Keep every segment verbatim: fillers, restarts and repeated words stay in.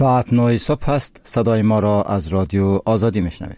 ساعت نه صبح است. صدای ما را از رادیو آزادی میشنوید.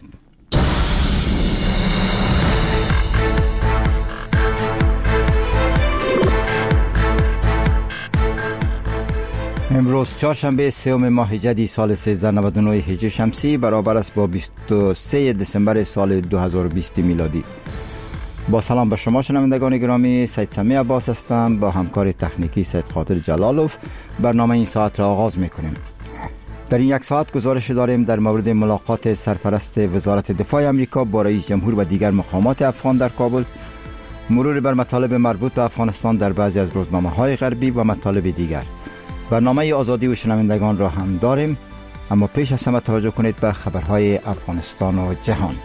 امروز چهارشنبه سوم ماه جدی سال سیزده نود و نه هجری شمسی برابر است با بیست و سه دسامبر سال دو هزار و بیست میلادی. با سلام به شما شنوندگان گرامی، سید سمی عباس هستم. با همکار تکنیکی سید خاطر جلالوف برنامه این ساعت را آغاز میکنیم. در این یک ساعت گزارش داریم در مورد ملاقات سرپرست وزارت دفاع امریکا با رئیس جمهور و دیگر مقامات افغان در کابل، مرور بر مطالب مربوط به افغانستان در بعضی از روزنامه‌های غربی و مطالب دیگر. برنامه آزادی و شنوندگان را هم داریم، اما پیش از همه توجه کنید به خبرهای افغانستان و جهان.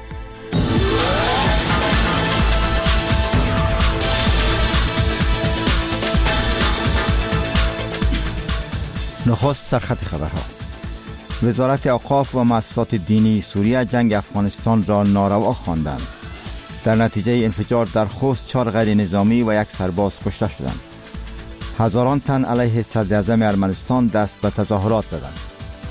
نخست سرخط خبرها. وزارت اوقاف و مؤسسات دینی سوریه جنگ افغانستان را ناروا خواندند. در نتیجه انفجار در خوست چهار غیر نظامی و یک سرباز کشته شدند. هزاران تن علیه صدر اعظم ارمنستان دست به تظاهرات زدند.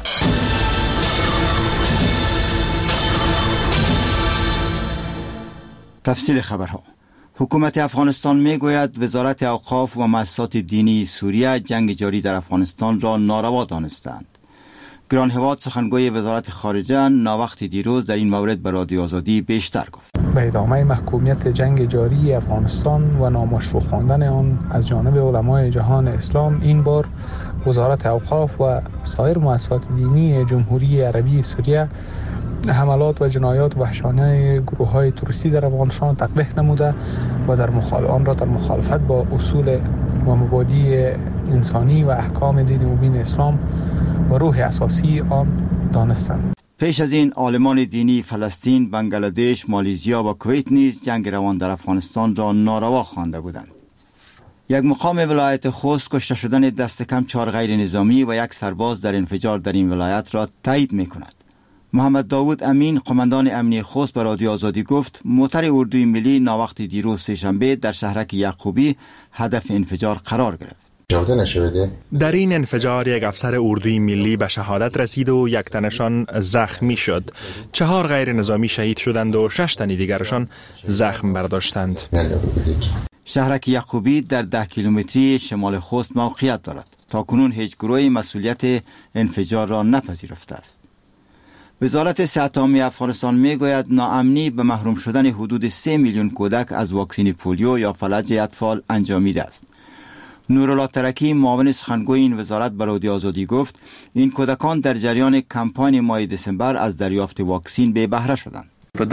تفصیل خبرها. حکومت افغانستان میگوید وزارت اوقاف و مؤسسات دینی سوریه جنگ جاری در افغانستان را ناروا دانستند. گران هواد سخنگوی وزارت خارجه ناوقت دیروز در این مورد به رادیو آزادی بیشتر گفت. به ادامه محکومیت جنگ جاری افغانستان و نامشروع خواندن آن از جانب علمای جهان اسلام، این بار وزارت اوقاف و سایر مؤسسات دینی جمهوری عربی سوریه حملات و جنایات وحشیانه گروه‌های تروریستی در افغانستان تقبیح نموده و در مخالفت آن را در مخالفت با اصول و مبادی انسانی و احکام دین مبین اسلام و روح اساسی آن دانستند. پیش از این عالمان دینی فلسطین، بنگلادش، مالیزیا و کویت نیز جنگ روان در افغانستان را ناروا خوانده بودند. یک مقام ولایت خوست کشته شدن دست کم چهار غیر نظامی و یک سرباز در انفجار در این ولایت را تایید می‌کند. محمد داوود امین قماندان امنی خوست به رادیو آزادی گفت موتر اردوی ملی ناوقت دیروز سه‌شنبه در شهرک یعقوبی هدف انفجار قرار گرفت. در این انفجار یک افسر اردوی ملی به شهادت رسید و یک تنشان زخمی شد. چهار غیر نظامی شهید شدند و شش تن دیگرشان زخم برداشتند. شهرک یعقوبی در ده کیلومتری شمال خوست موقعیت دارد. تاکنون هیچ گروهی مسئولیت انفجار را نپذیرفته است. وزارت صحت عامه افغانستان میگوید ناامنی به محروم شدن حدود سه میلیون کودک از واکسن پولیو یا فلج اطفال انجامیده است. نورالله ترکی معاون سخنگوی این وزارت به رادیو آزادی گفت این کودکان در جریان کمپاین ماه دسامبر از دریافت واکسن بے بهره شدند.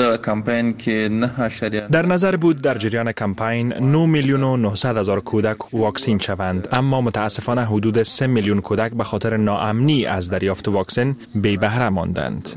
در نظر بود در جریان کمپاین نه میلیون و نهصد هزار کودک واکسین شوند، اما متاسفانه حدود سه میلیون کودک به خاطر ناامنی از دریافت واکسن بی بهره ماندند.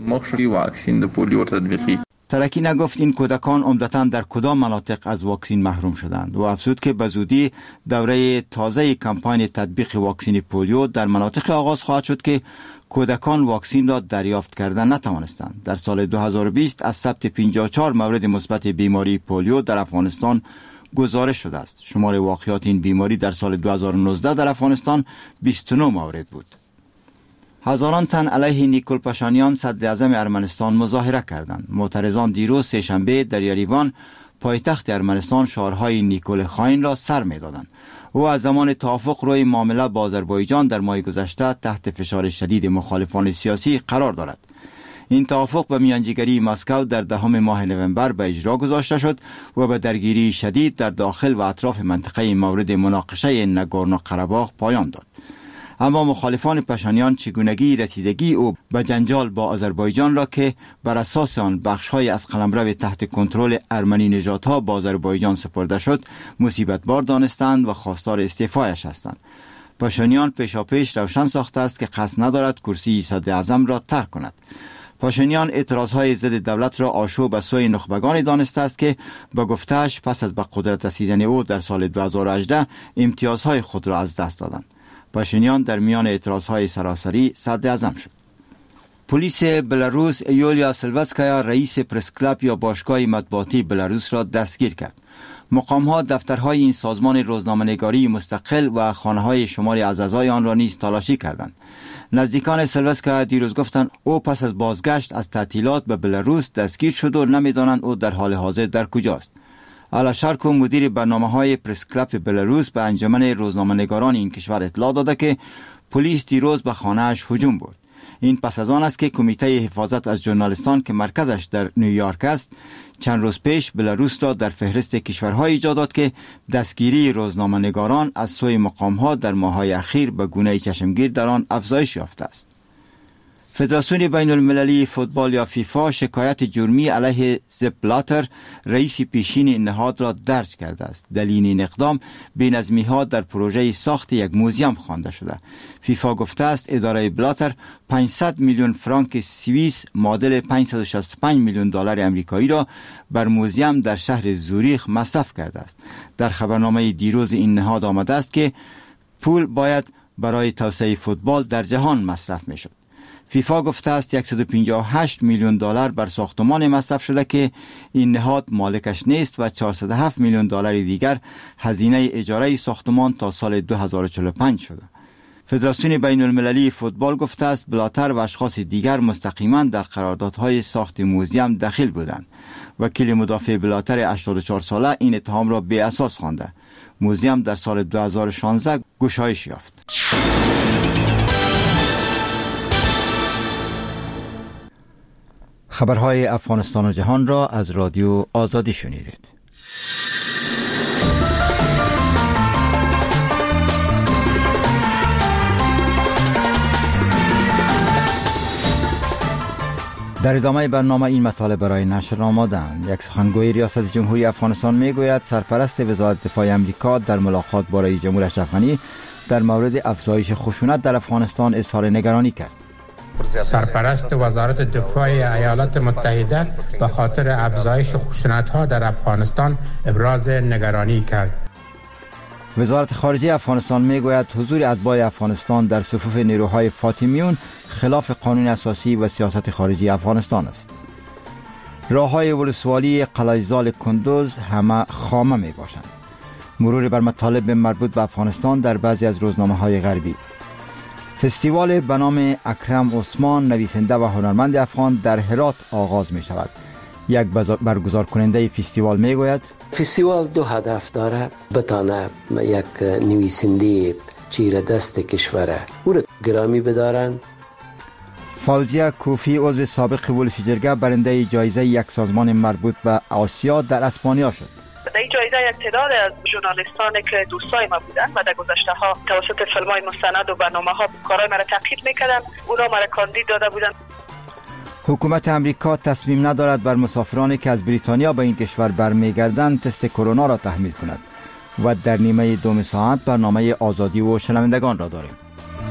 ترکی نگفت این کودکان عمدتاً در کدام مناطق از واکسن محروم شدند و افزود که به زودی دوره تازه کمپاین تطبیق واکسن پولیو در مناطق آغاز خواهد شد که کودکان واکسن را دریافت کردن نتوانستند. در سال دو هزار و بیست از ثبت پنجاه و چهار مورد مثبت بیماری پولیو در افغانستان گزارش شده است. شمار واقعات این بیماری در سال دو هزار و نوزده در افغانستان بیست و نه مورد بود. هزاران تن علیه نیکول پاشانیان صدر اعظم ارمنستان مظاهره کردند. معترضان دیروز سه‌شنبه در یریوان پایتخت ارمنستان شعارهای نیکول خائن را سر می‌دادند. او از زمان توافق روی معامله با آذربایجان در ماه گذشته تحت فشار شدید مخالفان سیاسی قرار دارد. این توافق به میانجیگری مسکو در دهم ماه نوامبر به اجرا گذاشته شد و به درگیری شدید در داخل و اطراف منطقه مورد مناقشه ناگورنو قره‌باغ پایان داد. اما مخالفان پاشانیان چگونگی رسیدگی او به جنجال با آذربایجان را که بر اساس آن بخش‌های از قلمرو تحت کنترل ارمنی نژادها با آذربایجان سپرده شد مصیبت بار دانستند و خواستار استعفایش هستند. پاشانیان پیشاپیش روشن ساخته است که قصد ندارد کرسی صدر اعظم را ترک کند. پاشانیان اعتراضهای ضد دولت را آشوب به سوی نخبگان دانسته است که با گفته‌اش پس از به قدرت رسیدن او در سال دو هزار و هجده امتیازهای خود را از دست دادند. پاشانیان در میان اعتراضهای سراسری صدر اعظم شد. پلیس بلاروس یولیا سلواتسکایا رئیس پرس کلاب یا باشگاه مطبوعاتی بلاروس را دستگیر کرد. مقام‌ها دفترهای این سازمان روزنامه‌نگاری مستقل و خانه‌های شماری از اعضای آن را نیز تلاشی کردند. نزدیکان سیلوسکا دیروز گفتند او پس از بازگشت از تعطیلات به بلاروس دستگیر شد و نمیدانند او در حال حاضر در کجاست. آلاشارکو مدیر برنامه‌های پرس کلاب بلاروس به انجمن روزنامه‌نگاران این کشور اطلاع داده که پلیس دیروز به خانه‌اش هجوم برد. این پس از آن است که کمیته حفاظت از ژورنالیستان که مرکزش در نیویورک است چند روز پیش بلاروس را در فهرست کشورهای ایجاد داد که دستگیری روزنامه‌نگاران از سوی مقام‌ها در ماه‌های اخیر به گونه چشمگیر در آن افزایش یافته است. فدراسیون بین المللی فوتبال یا فیفا شکایت جرمی علیه زپ بلاتر رئیس پیشین این نهاد را درج کرده است. دلیل این اقدام بی‌نظمی‌ها در پروژه ساخت یک موزیم خوانده شده. فیفا گفته است اداره بلاتر پانصد میلیون فرانک سوئیس معادل پانصد و شصت و پنج میلیون دلار آمریکایی را بر موزیم در شهر زوریخ مصرف کرده است. در خبرنامه دیروز این نهاد آمده است که پول باید برای توسعه فوتبال در جهان مصرف می‌شد. فیفا گفته است صد و پنجاه و هشت میلیون دلار بر ساختمان مصرف شده که این نهاد مالکش نیست و چهارصد و هفت میلیون دلار دیگر هزینه اجاره ساختمان تا سال دو هزار و چهل و پنج شده. فدراسیون بین المللی فوتبال گفته است بلاتر و اشخاص دیگر مستقیما در قراردادهای ساخت موزیم دخیل بودند. وکیل مدافع بلاتر هشتاد و چهار ساله این اتهام را بی اساس خوانده. موزیم در سال دو هزار و شانزده گشایش یافت. خبرهای افغانستان و جهان را از رادیو آزادی شنیدید. در ادامه برنامه این مطالب برای نشر آمادند. یک سخنگوی ریاست جمهوری افغانستان میگوید سرپرست وزارت دفاع امریکا در ملاقات با رئیس جمهور اشرف غنی در مورد افزایش خشونت در افغانستان اظهار نگرانی کرد. سرپرست وزارت دفاع ایالات متحده به خاطر افزایش خشونت‌ها در افغانستان ابراز نگرانی کرد. وزارت خارجه افغانستان میگوید حضور اتباع افغانستان در صفوف نیروهای فاطمیون خلاف قانون اساسی و سیاست خارجی افغانستان است. راه‌های ولسوالی قلعه‌زال کندوز همه خامه میباشند. مرور بر مطالب مربوط به افغانستان در بعضی از روزنامه‌های غربی. فستیوال به نام اکرم عثمان نویسنده و هنرمند افغان در هرات آغاز می شود. یک برگزار کننده فستیوال می گوید فستیوال دو هدف داره، بتانه یک نویسنده چیره دست کشوره او را گرامی بدارند. فوزیه کوفی عضو سابق ولسی جرگه برنده جایزه یک سازمان مربوط به آسیا در اسپانیا شد. در این جایزه یک تعداد از ژورنالیستانی که دوستای ما بودند و در گذشته ها توسط فیلم‌های مستند و برنامه‌ها کارهای مرا تقلید می‌کردند، اونا مرا کاندید داده بودند. حکومت امریکا تصمیم ندارد بر مسافرانی که از بریتانیا به این کشور برمیگردند تست کرونا را تحمیل کند و در نیمه دوم ساعت برنامه آزادی و شنوندگان را داریم.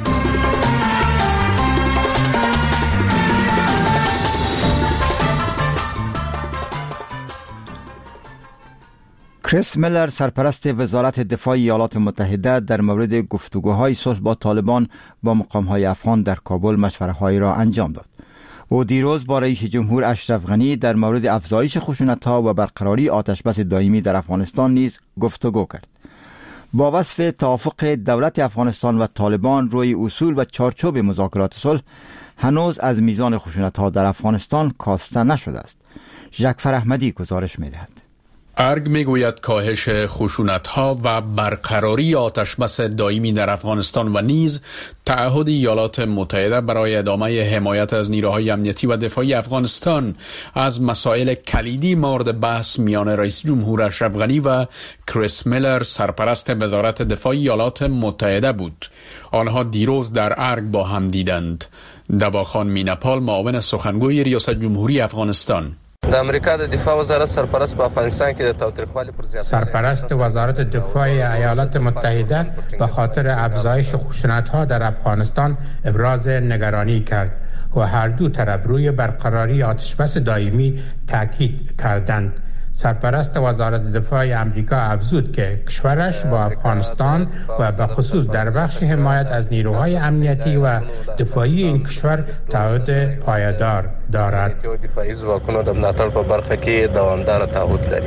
کریس میلر سرپرست وزارت دفاع ایالات متحده در مورد گفتگوهای صلح با طالبان با مقام‌های افغان در کابل مشوره‌هایی را انجام داد. او دیروز با رئیس جمهور اشرف غنی در مورد افزایش خشونت‌ها و برقراری آتشبس دائمی در افغانستان نیز گفتگو کرد. با وصف توافق دولت افغانستان و طالبان روی اصول و چارچوب مذاکرات صلح هنوز از میزان خشونت‌ها در افغانستان کاسته نشده است. ژکفر احمدی گزارش می‌دهد. ارگ میگوید کاهش خشونت‌ها و برقراری آتشبس دائمی در افغانستان و نیز تعهد ایالات متحده برای ادامه حمایت از نیروهای امنیتی و دفاعی افغانستان از مسائل کلیدی مورد بحث میان رئیس جمهور اشرف غنی و کریس میلر سرپرست وزارت دفاع ایالات متحده بود. آنها دیروز در ارگ با هم دیدند. دواخان مینپال معاون سخنگوی ریاست جمهوری افغانستان: د امریکا د دفاع وزارت سرپرست په افغانستان کې د تاوتریخوالي پر ضد سرپرست وزارت دفاع ایالات متحده به خاطر افزایش خشونت‌ها در افغانستان ابراز نگرانی کرد و هر دو طرف روی برقراری آتشبس دائمی تاکید کردند. سرپرست وزارت دفاع امریکا افزود که کشورش با افغانستان و به خصوص در بخش حمایت از نیروهای امنیتی و دفاعی این کشور تعهد پایدار دارد.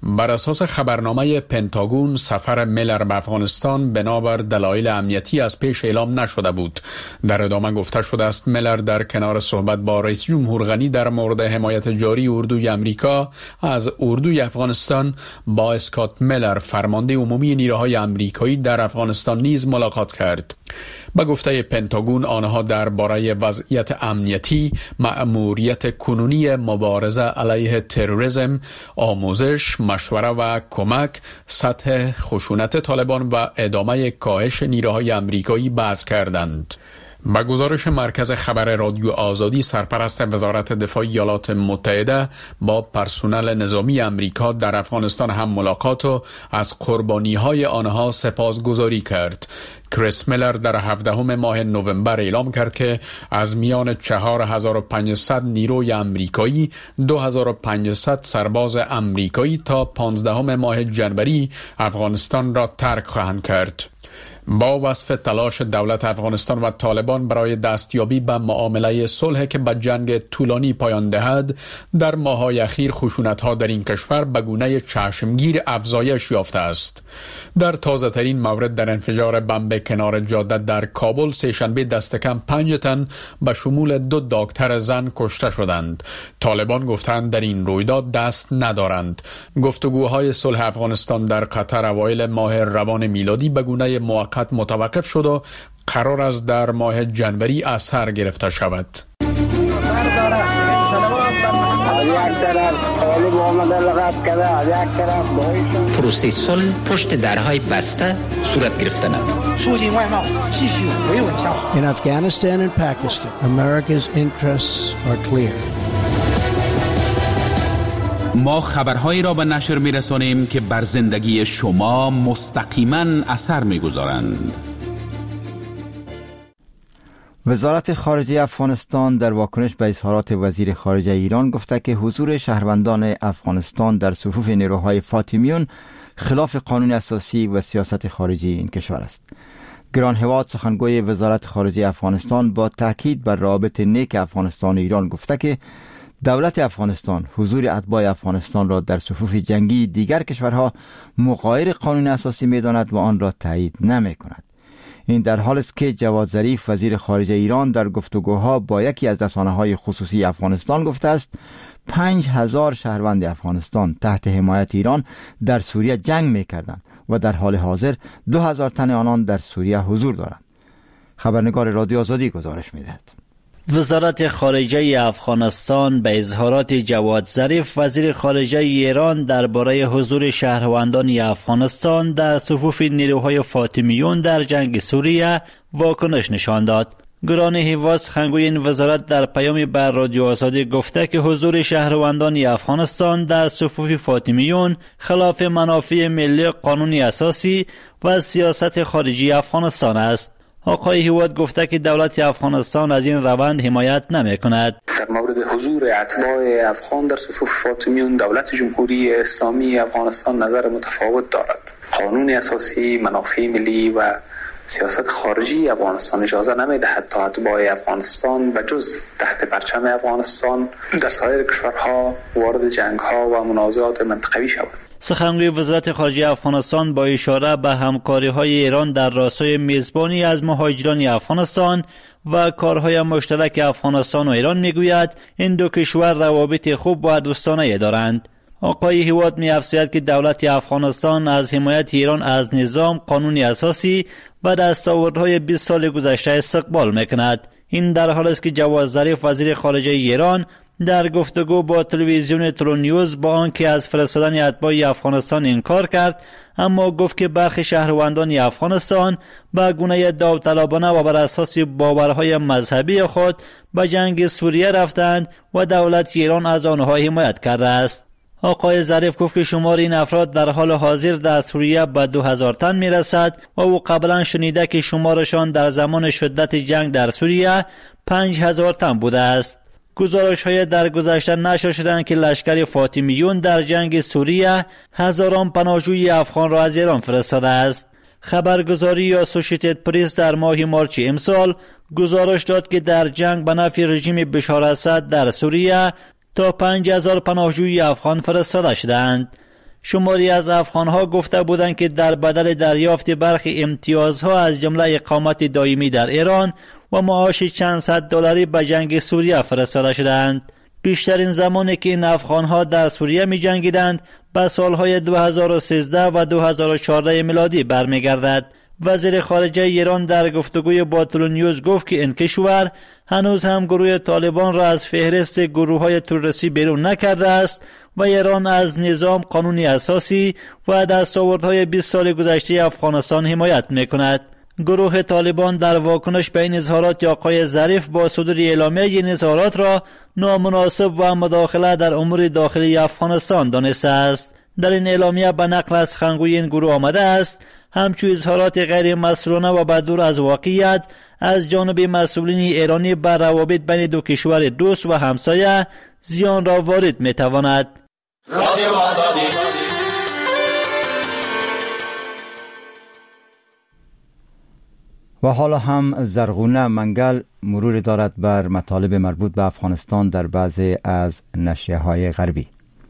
بر اساس خبرنامه پنتاگون سفر میلر به افغانستان بنابر دلایل امنیتی از پیش اعلام نشده بود. در ادامه گفته شده است میلر در کنار صحبت با رئیس جمهور غنی در مورد حمایت جاری اردوی امریکا از اردوی افغانستان با اسکات میلر فرمانده عمومی نیروهای امریکایی در افغانستان نیز ملاقات کرد. با گفته پنتاگون آنها درباره وضعیت امنیتی، مأموریت کنونی مبارزه علیه تروریسم، آموزش، مشوره و کمک، سطح خشونت طالبان و ادامه کاهش نیروهای امریکایی بحث کردند. با گزارش مرکز خبر رادیو آزادی، سرپرست وزارت دفاع ایالات متحده با پرسنل نظامی امریکا در افغانستان هم ملاقات و از قربانی‌های آنها سپاسگزاری کرد. کریس میلر در هفدهم ماه نوامبر اعلام کرد که از میان چهار هزار و پانصد نیروی امریکایی دو هزار و پانصد سرباز امریکایی تا پانزدهم ماه جنوری افغانستان را ترک خواهند کرد. با وصف تلاش دولت افغانستان و طالبان برای دستیابی به معامله صلح که به جنگ طولانی پایان دهد، در ماه‌های اخیر خشونت‌ها در این کشور به گونه چشمگیر افزایش یافته است. در تازه‌ترین مورد در انفجار بمب کنار جاده در کابل سه‌شنبه دست کم پنج تن به شمول دو دکتر زن کشته شدند. طالبان گفتند در این رویداد دست ندارند. گفتگوهای صلح افغانستان در قطر اوایل ماه روان میلادی به گونه موقت متوقف شد و قرار است در ماه جنوری از سر گرفته شود. پروسه صلح پشت درهای بسته صورت گرفتن. In Afghanistan and Pakistan, America's interests are clear. ما خبرهایی را به نشر می‌رسانیم که بر زندگی شما مستقیما اثر می‌گذارند. وزارت خارجه افغانستان در واکنش به اظهارات وزیر خارجه ایران گفته که حضور شهروندان افغانستان در صفوف نیروهای فاطمیون خلاف قانون اساسی و سیاست خارجی این کشور است. گران هواد سخنگوی وزارت خارجه افغانستان با تاکید بر روابط نیک افغانستان و ایران گفته که دولت افغانستان حضور اتباع افغانستان را در صفوف جنگی دیگر کشورها مغایر قانون اساسی می‌داند و آن را تایید نمی‌کند. این در حالی است که جواد ظریف وزیر خارجه ایران در گفتگوها با یکی از رسانه‌های خصوصی افغانستان گفته است پنج هزار شهروند افغانستان تحت حمایت ایران در سوریه جنگ می‌کردند و در حال حاضر دو هزار تن آنان در سوریه حضور دارند. خبرنگار رادیو آزادی گزارش می‌دهد. وزارت خارجه افغانستان به اظهارات جواد ظریف وزیر خارجه ایران درباره حضور شهروندان افغانستان در صفوف نیروهای فاطمیون در جنگ سوریه واکنش نشان داد. گران هواد سخنگوی این وزارت در پیامی بر رادیو آزادی گفته که حضور شهروندان افغانستان در صفوف فاطمیون خلاف منافع ملی، قانون اساسی و سیاست خارجی افغانستان است. آقای هواد گفته که دولت افغانستان از این روند حمایت نمی کند. در مورد حضور اتباع افغان در صفوف فاطمیون دولت جمهوری اسلامی افغانستان نظر متفاوت دارد. قانون اساسی، منافع ملی و سیاست خارجی افغانستان اجازه نمی‌دهد تا اتباع افغانستان و جز تحت پرچم افغانستان در سایر کشورها وارد جنگ‌ها و منازعات منطقوی شوند. سخنگوی وزارت خارجه افغانستان با اشاره به همکاری‌های ایران در راستای میزبانی از مهاجران افغانستان و کارهای مشترک افغانستان و ایران میگوید این دو کشور روابط خوب و دوستانه دارند. آقای هواد می‌افزاید که دولت افغانستان از حمایت ایران از نظام، قانون اساسی و دستاوردهای بیست سال گذشته استقبال می‌کند. این در حالی است که جواد ظریف وزیر خارجه ایران در گفتگو با تلویزیون ترونیوز با آنکه از فرستادن اتباع افغانستان انکار کرد، اما گفت که برخی شهروندان افغانستان به گونه داوطلبانه و بر اساس باورهای مذهبی خود به جنگ سوریه رفتند و دولت ایران از آنها حمایت کرده است. آقای ظریف گفت که شمار این افراد در حال حاضر در سوریه به دو هزار تن میرسد و او قبلا شنیده که شمارشان در زمان شدت جنگ در سوریه پنج هزار تن بوده است. گزارش های در گذشته نشر شدند که لشکر فاطمیون در جنگ سوریه هزاران پناهجوی افغان را از ایران فرستاده است. خبرگزاری اسوسییتد پرس در ماه مارچ امسال گزارش داد که در جنگ به نفع رژیم بشار اسد در سوریه تا پنج هزار پناهجوی افغان فرستاده شدند. شماری از افغانها گفته بودند که در بدل دریافت برخی امتیازها از جمله اقامت دائمی در ایران و معاش چند صد دلاری به جنگ سوریه فرستاده شدند. بیشترین زمانی که این افغانها در سوریه می جنگیدند به سالهای دو هزار و سیزده و دو هزار و چهارده میلادی برمیگردد. وزیر خارجه ایران در گفتگوی با تلونیوز گفت که این کشور هنوز هم گروه طالبان را از فهرست گروه‌های تروریستی بیرون نکرده است و ایران از نظام قانونی اساسی و دستاوردهای بیست سال گذشته افغانستان حمایت می‌کند. گروه طالبان در واکنش به این اظهارات آقای ظریف با صدور اعلامیه این اظهارات را نامناسب و مداخله در امور داخلی افغانستان دانسته است. در این اعلامیه به نقل از سخنگوی این گروه آمده است همچون اظهارات غیر مسئولانه و بدور از واقعیت از جانب مسئولین ایرانی بر روابط بین دو کشور دوست و همسایه زیان را وارد می‌تواند. و حالا هم زرغونه منگل مرور دارد بر مطالب مربوط به افغانستان در بعضی از نشریه‌های غربی.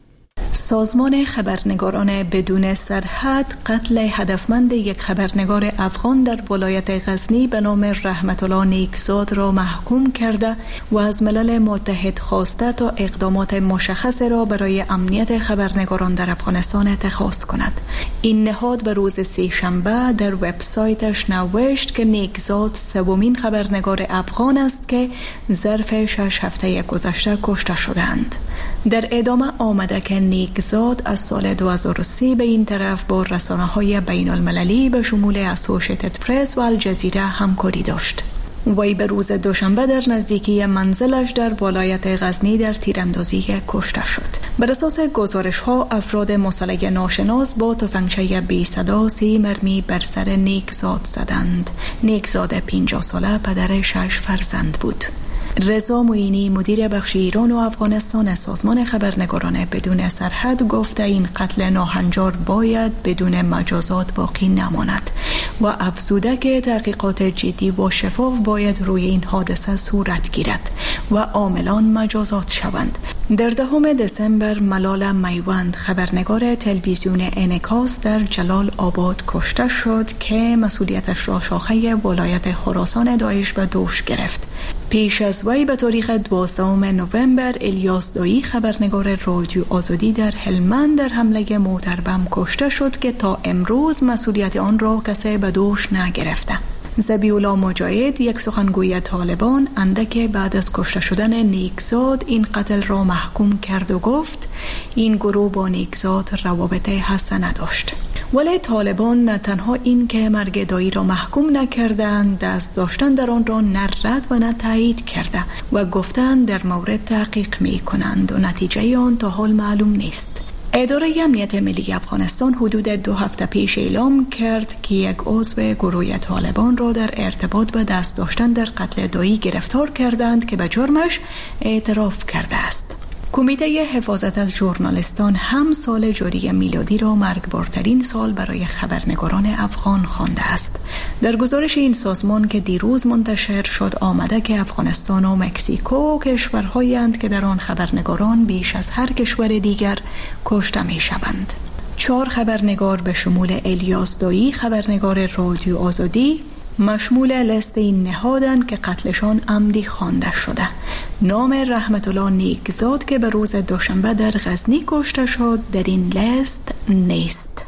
سازمان خبرنگاران بدون سرحد قتل هدفمند یک خبرنگار افغان در ولایت غزنی به نام رحمت الله نیکزاد را محکوم کرده و از ملل متحد خواسته تا اقدامات مشخص را برای امنیت خبرنگاران در افغانستان اتخاذ کند. این نهاد به روز سه‌شنبه در وبسایتش نوشت که نیکزاد سومین خبرنگار افغان است که ظرف شش هفته گذشته کشته شدند. در ادامه آمده که نیکزاد از سال دو هزار و سه به این طرف با رسانه‌های بین المللی به شمول اسوسییتد پرس و الجزیره همکاری داشت. وی به روز دوشنبه در نزدیکی منزلش در ولایت غزنی در تیراندازی کشته شد. بر اساس گزارش‌ها افراد مسلح ناشناس با تفنگچه بی صدا سی مرمی بر سر نیکزاد زدند. نیکزاد پنجاه ساله پدر شش فرزند بود. رضا معینی مدیر بخش ایران و افغانستان سازمان خبرنگاران بدون سرحد گفته این قتل ناهنجار باید بدون مجازات باقی نماند و افزوده که تحقیقات جدی و شفاف باید روی این حادثه صورت گیرد و عاملان مجازات شوند. در دهم دسامبر ملال میوند خبرنگار تلویزیون انعکاس در جلال آباد کشته شد که مسئولیتش را شاخه ولایت خراسان داعش به دوش گرفت. پیش از وی به تاریخ دوازدهم نوامبر الیاس دایی خبرنگار رادیو آزادی در هلمند در حمله موتربم کشته شد که تا امروز مسئولیت آن را کسی به دوش نگرفته. ذبیح‌الله مجاهد یک سخنگوی طالبان اندک بعد از کشته شدن نیکزاد این قتل را محکوم کرد و گفت این گروه با نیکزاد روابط حسنه داشت. ولی طالبان نه تنها این که مرگ دایی را محکوم نکردند، دست داشتن در آن را نه رد و نه تایید کرده و گفتند در مورد تحقیق می کنند و نتیجه آن تا حال معلوم نیست. اداره امنیت ملی افغانستان حدود دو هفته پیش اعلام کرد که یک عضو گروه طالبان را در ارتباط به دست داشتن در قتل دایی گرفتار کردند که به جرمش اعتراف کرده است. کمیته حفاظت از ژورنالیستان هم سال جاری میلادی را مرگبارترین سال برای خبرنگاران افغان خوانده است. در گزارش این سازمان که دیروز منتشر شد آمده که افغانستان و مکزیکو کشورهایی اند که در آن خبرنگاران بیش از هر کشور دیگر کشته می شوند. چهار خبرنگار به شمول الیاس دایی خبرنگار رادیو آزادی مشمول لیست این نهادند که قتلشان عمدی خوانده شده. نام رحمت الله نیکزاد که به روز دوشنبه در غزنی کشته شد در این لیست نیست.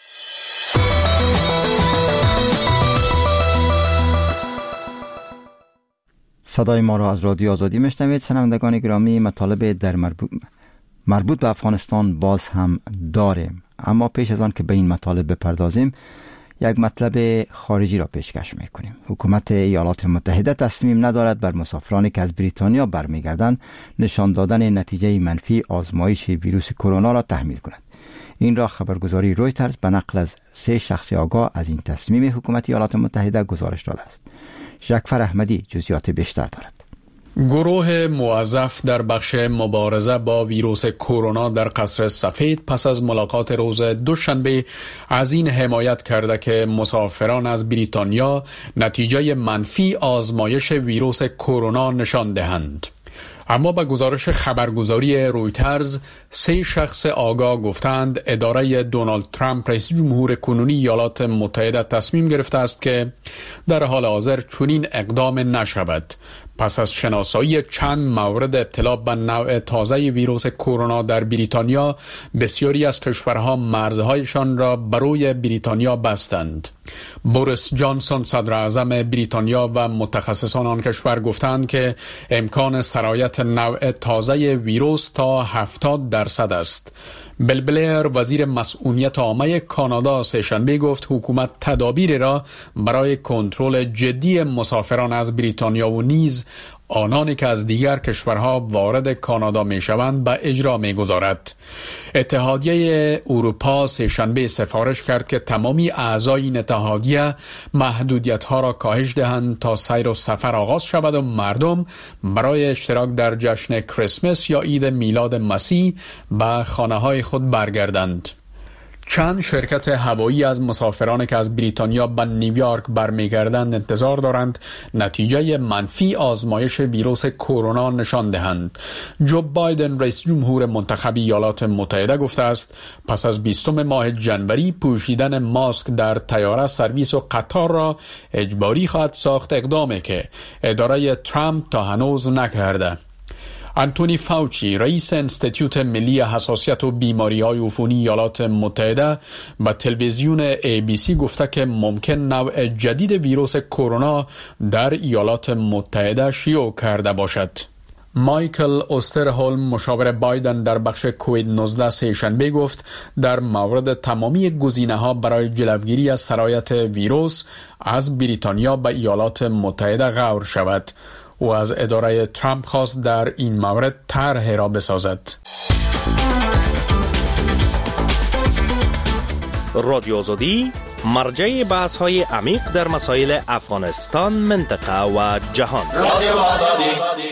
صدای ما را از رادیو آزادی میشنوید. شنوندگان گرامی، مطالب در مربوط, مربوط به افغانستان باز هم داریم، اما پیش از آن که به این مطالب بپردازیم یک مطلب خارجی را پیشکش میکنیم. حکومت ایالات متحده تصمیم ندارد بر مسافرانی که از بریتانیا برمیگردند نشان دادن نتیجه منفی آزمایش ویروس کرونا را تحمیل کند. این را خبرگزاری رویترز به نقل از سه شخص آگاه از این تصمیم حکومت ایالات متحده گزارش داده است. ژکفر احمدی جزئیات بیشتر دارد. گروه موظف در بخش مبارزه با ویروس کرونا در قصر سفید پس از ملاقات روز دوشنبه از این حمایت کرده که مسافران از بریتانیا نتیجه منفی آزمایش ویروس کرونا نشان دهند. اما به گزارش خبرگزاری رویترز سه شخص آگاه گفتند اداره دونالد ترامپ رئیس جمهور کنونی ایالات متحده تصمیم گرفته است که در حال حاضر چنین اقدام نشود. پس از شناسایی چند مورد ابتلا به نوع تازه ویروس کرونا در بریتانیا، بسیاری از کشورها مرزهایشان را برای بریتانیا بستند. بوریس جانسون صدر اعظم بریتانیا و متخصصان آن کشور گفتند که امکان سرایت نوع تازه ویروس تا هفتاد درصد است. بیل بلیر وزیر مسئولیت عامه کانادا سه‌شنبه گفت حکومت تدابیر را برای کنترل جدی مسافران از بریتانیا و نیز آنانی که از دیگر کشورها وارد کانادا می شوند به اجرا می گذارد. اتحادیه اروپا سه‌شنبه سفارش کرد که تمامی اعضای این اتحادیه محدودیت ها را کاهش دهند تا سیر و سفر آغاز شود و مردم برای اشتراک در جشن کریسمس یا عید میلاد مسیح به خانه های خود برگردند. چند شرکت هوایی از مسافرانی که از بریتانیا به نیویورک برمیگردند انتظار دارند نتیجه منفی آزمایش ویروس کرونا نشان دهند. جو بایدن رئیس جمهور منتخب ایالات متحده گفته است پس از بیستم ماه جنوری پوشیدن ماسک در طیاره، سرویس و قطار را اجباری خواهد ساخت، اقدامی که اداره ترامپ تا هنوز نکرده. آنتونی فاوچی رئیس انستیتوت ملی حساسیت و بیماری‌های عفونی ایالات متحده به تلویزیون ای بی سی گفته که ممکن نوع جدید ویروس کرونا در ایالات متحده شیوع کرده باشد. مایکل اوسترهولم مشاور بایدن در بخش کووید نوزده سه‌شنبه گفت در مورد تمامی گزینه‌ها برای جلوگیری از سرایت ویروس از بریتانیا به ایالات متحده غور شود. او از اداره ترامپ خواست در این مورد طرح را بسازد. رادیو آزادی مرجع بحث های عمیق در مسائل افغانستان، منطقه و جهان. رادیو آزادی.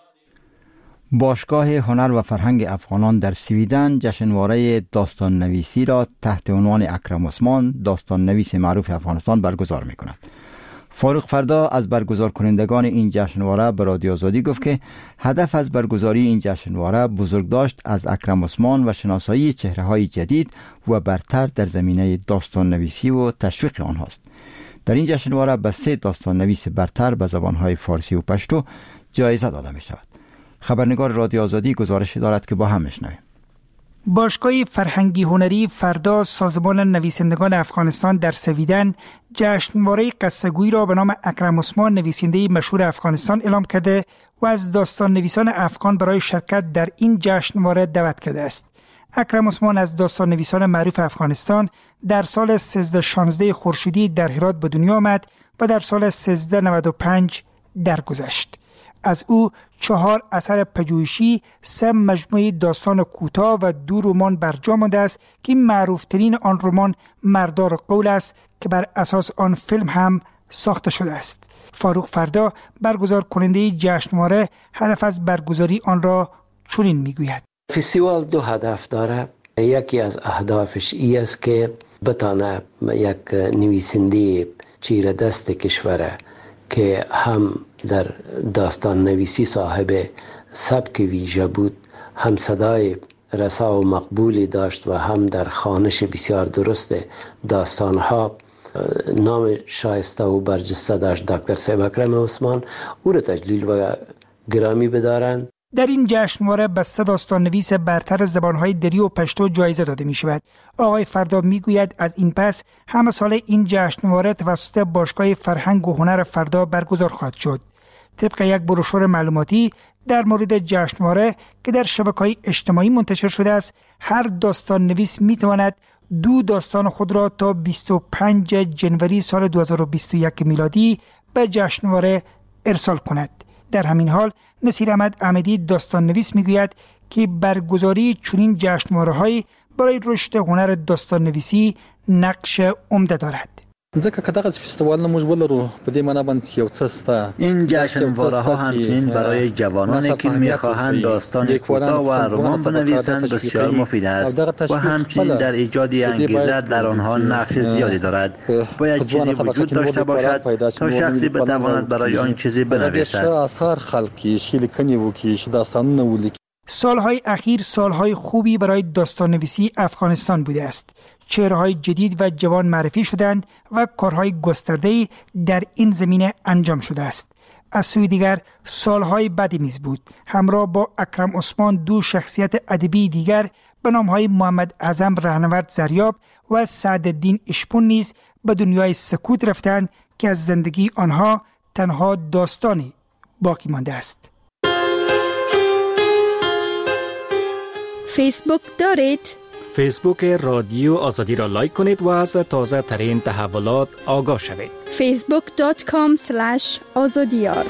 باشگاه هنر و فرهنگ افغانان در سویدن جشنواره داستان نویسی را تحت عنوان اکرم عثمان، داستان نویس معروف افغانستان، برگزار می کند. فاروق فردا از برگزار کنندگان این جشنواره به رادیو آزادی گفت که هدف از برگزاری این جشنواره بزرگداشت از اکرم عثمان و شناسایی چهره‌های جدید و برتر در زمینه داستان نویسی و تشویق آنهاست. در این جشنواره به سه داستان نویس برتر به زبانهای فارسی و پشتو جایزه داده می شود. خبرنگار رادیو آزادی گزارش دارد که با هم میشنویم. باشگاه فرهنگی هنری فردا سازمان نویسندگان افغانستان در سویدن جشنواره قصه‌گویی را به نام اکرم عثمان، نویسنده مشهور افغانستان، اعلام کرده و از داستان نویسان افغان برای شرکت در این جشنواره دعوت کرده است. اکرم عثمان از داستان نویسان معروف افغانستان در سال سیزده شانزده خورشیدی در هرات به دنیا آمد و در سال سیزده نود و پنج درگذشت. از او چهار اثر پژوهشی، سه مجموعه داستان کوتاه و دو رمان برجا مانده است که معروفترین آن رمان مردار قول است که بر اساس آن فیلم هم ساخته شده است. فاروق فردا برگزار کننده جشنواره هدف از برگزاری آن را چنین میگوید: فستیوال دو هدف داره. یکی از اهدافش ای است که بتانه یک نویسنده چیره دست کشوره که هم در داستان نویسی صاحب سبک ویژه بود، هم صدای رسا و مقبولی داشت و هم در خوانش بسیار درست داستانها نام شایسته و برجسته داشت، دکتر صاحب اکرم عثمان، او را تجلیل و گرامی بدارند. در این جشنواره به سه داستان نویس برتر زبانهای دری و پشتو جایزه داده می شود. آقای فردا می گوید از این پس همه سال این جشنواره توسط باشگاه فرهنگ و هنر فردا برگزار خواهد شد. طبق یک بروشور معلوماتی در مورد جشنواره که در شبکه‌های اجتماعی منتشر شده است، هر داستان نویس می تواند دو داستان خود را تا بیست و پنجم جنوری سال دو هزار و بیست و یک میلادی به جشنواره ارسال کند. در همین حال نصیر احمد احمدی داستان نویس میگوید که برگزاری چنین جشنواره‌هایی برای رشد هنر داستان نویسی نقش عمده دارد. ځکه که دغه فستیوال موږ ولرو په دې معنا باندې یو څه ستا این جشنواره ها همچنین برای جوانانی که میخواهند داستان کوتاه و رمان بنویسند بسیار مفید است و همچنین در ایجاد انگیزه در آنها نقش زیادی دارد. باید چیزی وجود داشته باشد تا شخصی بتواند برای آن چیزی بنویسد. سالهای اخیر سالهای خوبی برای داستان نویسی افغانستان بوده است. چهره‌های جدید و جوان معرفی شدند و کارهای گسترده‌ای در این زمینه انجام شده است. از سوی دیگر سالهای بدی نیز بود. همراه با اکرم عثمان دو شخصیت ادبی دیگر به نام‌های محمد اعظم رهنورد زریاب و سعدالدین اشپون نیز به دنیای سکوت رفتند که از زندگی آنها تنها داستانی باقی مانده است. فیسبوک دارید؟ فیسبوک رادیو آزادی را لایک کنید و از تازه ترین تحولات آگاه شوید. فیسبوک دات کام اسلش آزادیار.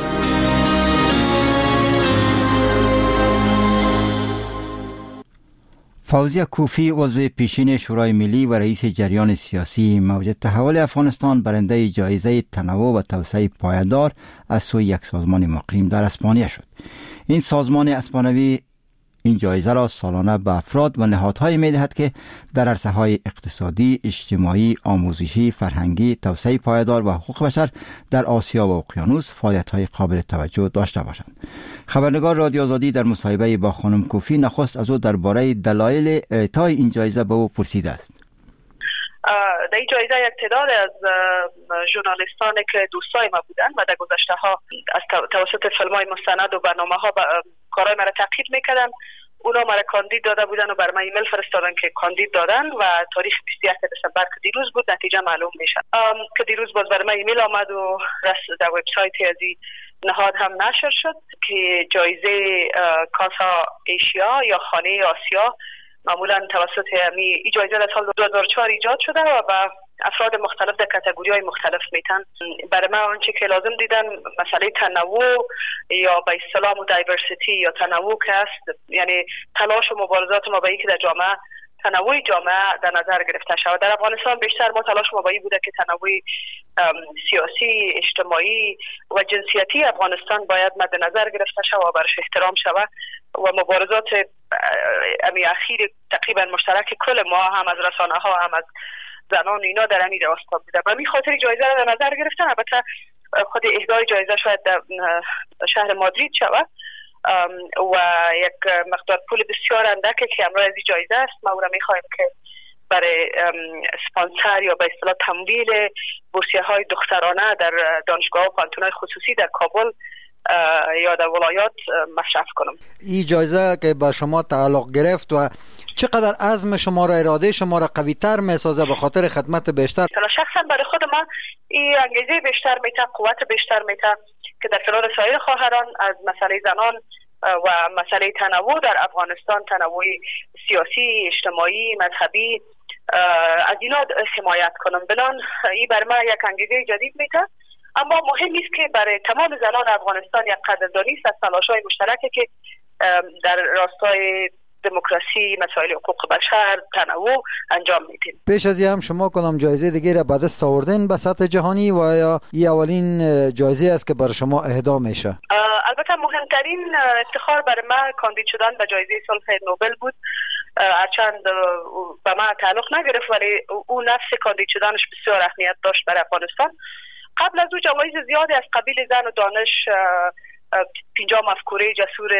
فوزیه کوفی عضو پیشین شورای ملی و رئیس جریان سیاسی موج تحول افغانستان برنده جایزه تنوع و توسعه پایدار از سوی یک سازمان مقیم در اسپانیا شد. این سازمان اسپانیایی این جایزه را سالانه به افراد و نهادهایی می‌دهد که در عرصه‌های اقتصادی، اجتماعی، آموزشی، فرهنگی، توسعه پایدار و حقوق بشر در آسیا و اقیانوس فعالیت‌های قابل توجه داشته باشند. خبرنگار رادیو آزادی در مصاحبه با خانم کوفی نخست از او درباره دلایل اعطای این جایزه به او پرسیده است. در این جایزه یک تعداد از ژورنالیستانی که دوستای ما بودند و در گذشته ها از توسط فیلم‌های مستند و برنامه‌ها کارهای مرا تقلید می‌کردند، اونا مرا کاندید داده بودن و بر من ایمیل فرستادن که کاندید دادن و تاریخ بیست و یک دسامبر که دیروز بود نتیجه معلوم میشه. که دیروز باز بر من ایمیل آمد و در وبسایت از این نهاد هم نشر شد که جایزه کاسا ایشیا یا خانه آسیا معمولا توسط همی این جایزه در سال دو هزار و چهار ایجاد شده و با افراد مختلف در کاتگوری‌های مختلف میتن. برای من آنچه که لازم دیدن مسئله تنوع یا به اصطلاح دایورسیتی یا تنوع که است، یعنی تلاش و مبارزات ما با اینکه در جامعه تنوع جامعه در نظر گرفته شود. در افغانستان بیشتر ما تلاش ما با این بوده که تنوع سیاسی، اجتماعی و جنسیتی افغانستان باید مد نظر گرفته شود و برش احترام شود و مبارزات امی اخیر تقریبا مشترک کل ما هم از رسانه ها هم از زنان اینا در همین راستا بوده. و می خاطر جایزه را در نظر گرفتن. البته خود اهدای جایزه شاید در شهر مادرید شود و یک مقدار پول بسیار اندکی که همراه از این جایزه است. ما او را می خواهیم که برای اسپانسر یا به اصطلاح تمویل بورسیه های دخترانه در دانشگاه و پانتونای خصوصی در کابل یا در ولایات مصرف کنم. این جایزه که به شما تعلق گرفت و چقدر عزم شما را، اراده شما را قوی تر می سازه به خاطر خدمت بیشتر؟ شخصا برای خود من این انگیزه بیشتر میته، قوت بیشتر میته که در کنار سایر خواهران از مسئله زنان و مسئله تنوع در افغانستان، تنوع سیاسی، اجتماعی، مذهبی، از اینا حمایت کنم. بنان این برای من یک انگیزه جدید میته. اما مهم است که برای تمام زنان افغانستان یک قدردانی است از تلاش‌های مشترکی که در راستای دموکراسی، مسائل حقوق بشر، تنوع انجام میدیم. پیش از این هم شما کدام جایزه دیگه را به دست آوردین به سطح جهانی و یا این اولین جایزه است که بر شما اهدا میشه؟ البته مهمترین افتخار برای من کاندید شدن به جایزه صلح نوبل بود. هرچند به من تعلق نگرفت ولی او نفس کاندید شدنش بسیار اهمیت داشت برای افغانستان. قبل از او جوایز زیادی از قبیل زن و دانش، پنجاه مفکوره جسور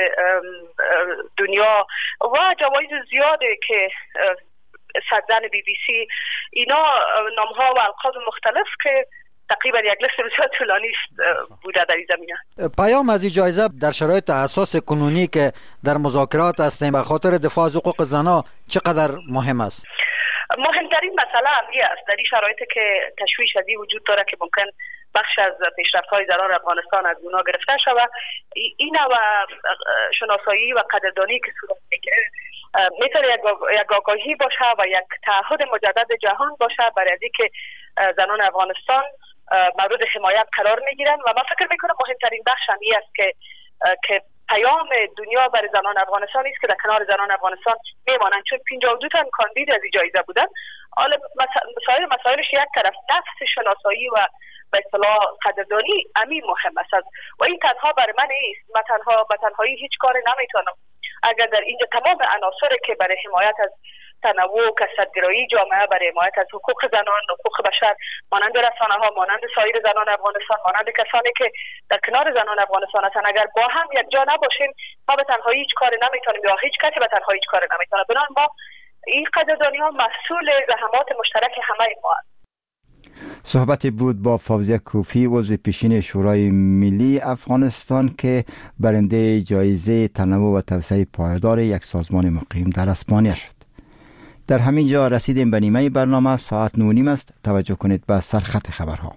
دنیا و جوایز زیاده که صد زن بی بی سی، اینا نامها و القاب مختلف که تقریبا یک لیست بسیار طولانی بوده در این زمینه. پیام از این جایزه در شرایط حساس کنونی که در مذاکرات هستیم به خاطر دفاع از حقوق زنان چقدر مهم است؟ مهمترین مسئله امنیت است. در این شرایطی که تشویش از این وجود داره که ممکن بخش از پیشرفت‌های زنان افغانستان از اونا گرفته شود، این و شناسایی و قدردانی که صورت میگیره میتونه یک آگاهی باشه و یک تعهد مجدد جهان باشه برای اینکه زنان افغانستان مورد حمایت قرار میگیرن. و من فکر میکنم مهمترین بخش این است که که پیام دنیا برای زنان افغانستان است که در کنار زنان افغانستان میمانند، چون پنجاه و دو تا کاندید از این جایزه بودن. حالا مسائل مسائلش یک طرف نفس شناسایی و به اصطلاح قدردانی امی مهم است و این تنها برای من نیست. من تنها به تنهایی هیچ کاری نمیتونم. اگر در اینجا تمام عناصری که برای حمایت از تنوع، کثرت‌گرایی جامعه، برای حمایت از حقوق زنان، حقوق بشر، مانند رسانه‌ها، مانند سایر زنان افغانستان، مانند کسانی که در کنار زنان افغانستان هستند، اگر با هم یک جا نباشیم ما به تنهایی هیچ کاری نمیتونیم یا هیچ کسی به تنهایی هیچ کاری نمیتونه. بنابراین ما این قدردانی ها مسئول زحمات مشترک همه ما است. صحبت بود با فوزیه کوفی، عضو پیشین شورای ملی افغانستان که برنده جایزه تنوع و توسعه پایدار یک سازمان مقیم در اسپانیا شد. در همین جا رسیدیم به نیمه برنامه. ساعت نه و نیم است. توجه کنید به سرخط خبرها.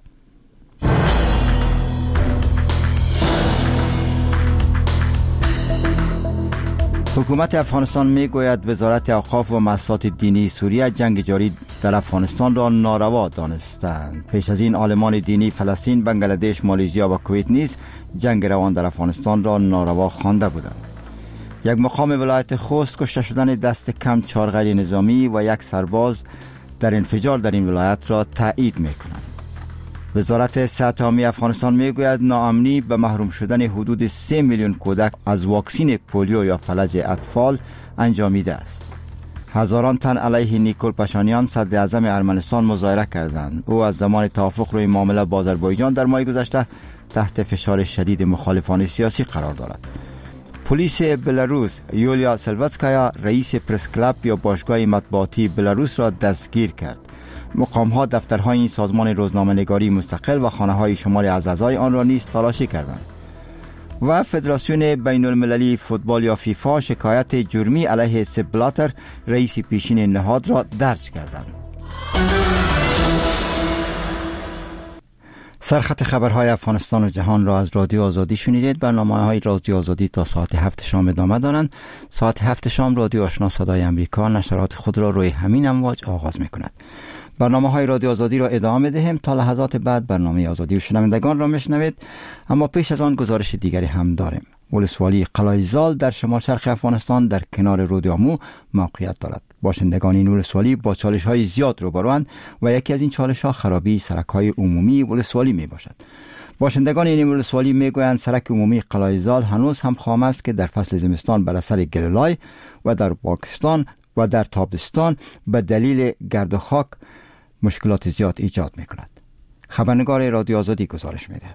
حکومت افغانستان می گوید وزارت اوقاف و مسائل دینی سوریه جنگ جاری در افغانستان را ناروا دانستند. پیش از این عالمان دینی فلسطین، بنگلادش، مالزی و کویت نیز جنگ روان در افغانستان را ناروا خوانده بودند. یک مقام ولایت خوست کشته شدن دست کم چهار غیر نظامی و یک سرباز در انفجار در این ولایت را تایید می کند. وزارت صحت عامه افغانستان می گوید ناامنی به محروم شدن حدود سه میلیون کودک از واکسین پولیو یا فلج اطفال انجامیده است. هزاران تن علیه نیکول پاشانیان صدر اعظم ارمنستان مظاهره کردند. او از زمان توافق روی معامله با آذربایجان در ماه گذشته تحت فشار شدید مخالفان سیاسی قرار دارد. پلیس بلاروس یولیا سلواتسکایا رئیس پرس کلاب یا باشگاه مطبوعاتی بلاروس را دستگیر کرد. مقام‌ها دفترهای این سازمان روزنامه‌نگاری مستقل و خانه‌های شماری از اعضای آن را نیز تلاشی کردند. و فدراسیون بین المللی فوتبال یا فیفا شکایت جرمی علیه سپ بلاتر رئیس پیشین نهاد را درج کردند. سرخط خبرهای افغانستان و جهان را از رادیو آزادی شنیدید. برنامه‌های رادیو آزادی تا ساعت هفت شام ادامه دارند. ساعت هفت شام رادیو آشنا صدای امریکا نشرات خود را روی همین امواج آغاز می‌کند. برنامه‌های رادیو آزادی را ادامه دهیم. تا لحظات بعد برنامه آزادی و شنوندگان را میشنوید، اما پیش از آن گزارش دیگری هم داریم. ولسوالی قلعه‌زال در شمال شرق افغانستان در کنار رودامو موقعیت دارد. باشندگان این ولسوالی با چالش‌های زیاد روبروند و یکی از این چالش‌ها خرابی سرک‌های عمومی ولسوالی میباشد. باشندگان این ولسوالی میگویند سرک عمومی قلعه‌زال هنوز هم خام است که در فصل زمستان بر اثر گلولای و در پاکستان و در تابستان به دلیل گرد و خاک مشکلات زیاد ایجاد می‌کند. خبرنگار رادیو آزادی گزارش می‌دهد.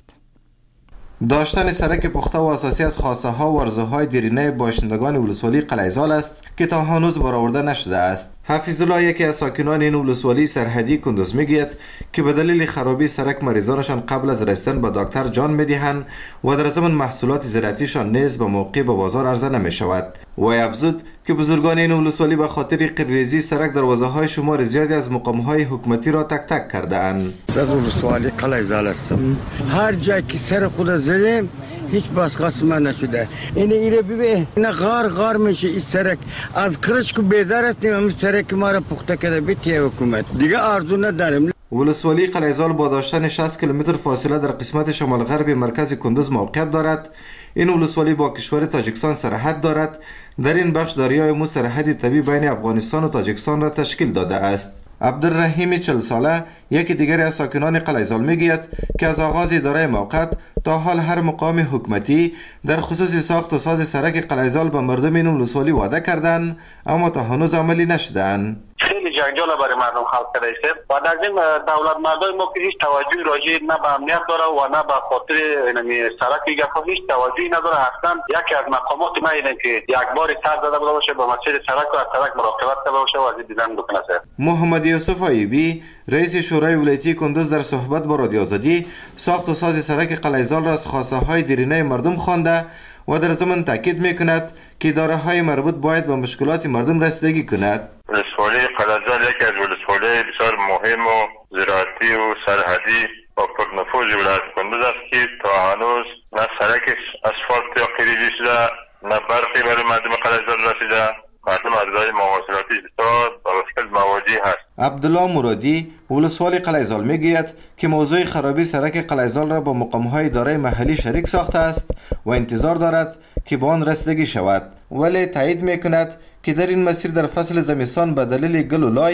داشتن سرک پخته و اساسی از خواسته ها و آرزوهای دیرینه باشندگان ولسوالی قلعه‌زال است که تا هنوز برآورده نشده است. حفیظ الله یکی از ساکنان این ولسوالی سرحدی کندوز میگوید که به دلیل خرابی سرک مریضانشان قبل از رسیدن به دکتر جان میدهند و در ضمن محصولات زراعتیشان نیز به موقع به بازار عرضه نمیشود. و افزود که بزرگان این ولسوالی به خاطر قرریزی سرک دروازه های شمار زیادی از مقام های حکومتی را تک تک کرده اند. در ولسوالی قلعه‌زال هستم. هر جایی که سر خود زدم هیچ باز قسم نشده. این ایره ببین این غار غار میشه. این سرک از کرش کو بیدار هستیم. این سرک ما را پخته کرده بیتی حکومت دیگه آرزو نداریم. ولسوالی قلعه‌زال با داشتن شصت کیلومتر فاصله در قسمت شمال غربی مرکز کندوز موقعیت دارد. این ولسوالی با کشور تاجیکستان سرحد دارد. در این بخش دریای مو سرحدی طبیعی بین افغانستان و تاجیکستان را تشکیل داده است. عبدالرحیم چل ساله یکی دیگر از ساکنان قلعه‌زال میگوید که از آغاز اداره موقت تا حال هر مقام حکومتی در خصوص ساخت و ساز سرک قلعه‌زال به مردم این ولسوالی وعده کردند اما تا هنوز عملی نشده‌اند. خیلی جنجال برای مردم خلق کرده است و در این دولت مردم ما که هیچ توجهی راجع نه به امنیت داره و نه به خاطر این سرک دیگه هیچ توجهی نداره. اصلا یکی از مقامات ما اینه که یک بار سر زده بوده باشه به مسیر سرک و از سرک مراقبت کرده باشه و از دیدن بکنه. محمد یوسف ایوبی رئیس شورای ولایتی کندوز در صحبت با رادیو آزادی ساخت و ساز سرک قلعه‌زال را از خواسته های دیرینه مردم خوانده و در ضمن تاکید میکند که اداره های مربوط باید به مشکلات مردم رسیدگی کند. ولسوالی قلعه‌زال یکی از ولسوالی بسیار مهم و زراعتی و سرحدی و پرنفوذ ولایت کندوز است که تا هنوز نه سرک اسفالت یا قلیزی شده نه برقی برای مردم قلعه‌زال رسیده. مردم ارزای مواصلاتی بسیار با مشکل مواجه هست. عبدالله مرادی ولسوالی قلعه‌زال میگوید که موضوع خرابی سرک قلعه‌زال را با مقام‌های اداره محلی شریک ساخته است و انتظار دارد که به آن رسیدگی شود، ولی تایید میکند که در این مسیر در فصل زمستان به دلیل گل و لای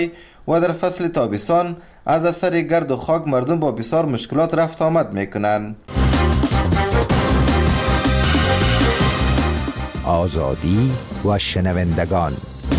و در فصل تابستان از اثر گرد و خاک مردم با بسیار مشکلات رفت آمد میکنند. آزادی و شنوندگان.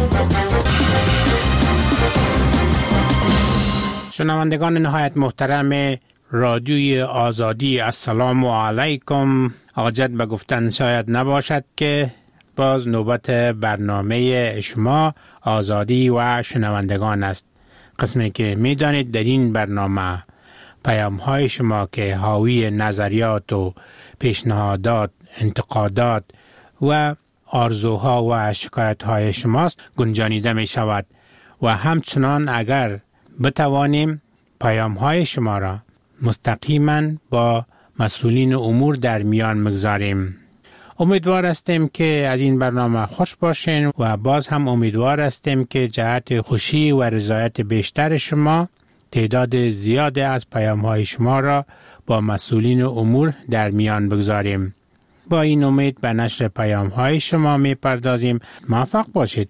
شنوندگان نهایت محترم رادیوی آزادی، السلام علیکم. آجت به گفتن شاید نباشد که باز نوبت برنامه شما آزادی و شنوندگان است. قسمی که می دانید در این برنامه پیام های شما که حاوی نظریات و پیشنهادات، انتقادات و آرزوها و شکایت های شماست گنجانیده می شود و همچنان اگر بتوانیم پیام های شما را مستقیما با مسئولین امور در میان مگذاریم. امیدوار هستیم که از این برنامه خوش باشین و باز هم امیدوار هستیم که جهت خوشی و رضایت بیشتر شما تعداد زیاد از پیام های شما را با مسئولین امور در میان بگذاریم. با این امید به نشر پیام های شما می پردازیم. موفق باشید.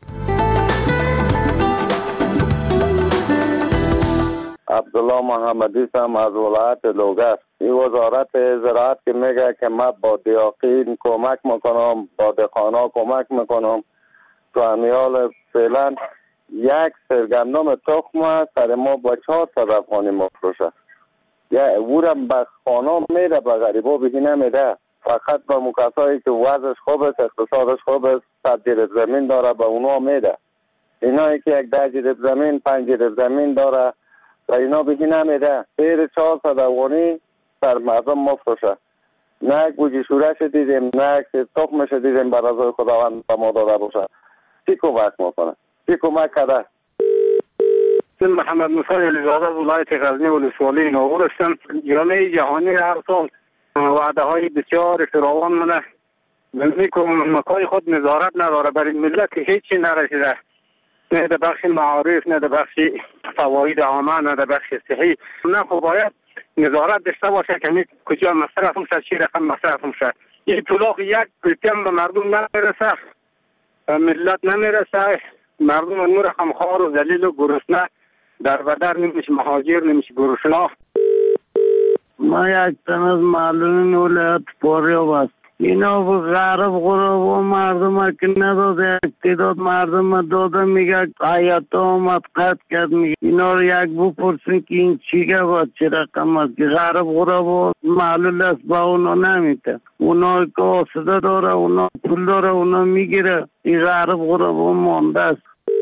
عبدالله محمدی هم از ولایت لوگر. این وزارت زراعت که میگه که من با دیاقین کمک میکنم، با دهقانا کمک میکنم، تو امیال فعلا یک سرگندم تخم سر ما با چهار صد افغانی مفروشه. یا اورم به خانه میره، به غریبا بهی نمیده. فقط به مکسایی که وضعش خوب است، اقتصادش خوب است، صد جریب زمین داره به اونا میده. اینایی که یک ده جریب زمین، پنج جریب زمین داره و اینا بهی نمیده. غیر چهار صد افغانی سر مردم مفروشه. نه یک بوجی شورش دیدیم، نه یک تخمش دیدیم بر رضای خداوند به ما داده باشه. کی کمک میکنه؟ کی کمک کرده؟ محمد موسی علیزاده از ولایت غزنی ولسوالی ناغور هستم. جامعه جهانی هر سال وعده های بسیار فراوان منه میکنم، مکای خود نظارت نداره برای ملت که هیچی نرسیده، نه در بخش معارف، نه در بخش فواید عامه، نه در بخش صحی. نه خب باید نظارت داشته باشه که کجا مصرف میشه، چی رقم مصرف میشه. این طلاق یک پرتیم به مردم نمیرسه، ملت نمیرسه، مردم نور خمخوار و ذلیل و گرسنه در بدر نمیشه، مهاجر نمیشه، گرسنه. ما یک تن از معلومین ولایت پاریاب است. اینا به غرب غرب و مردم که نداده، اقتداد مردم داده، میگه آیت آمد قد کرد. میگه اینا رو یک بپرسین که این چیگه باید چه رقم است که غرب غرب و معلول است با اونا نمیده. اونا که آسده داره، اونا پول داره، اونا میگیره. این غرب غرب و مانده است.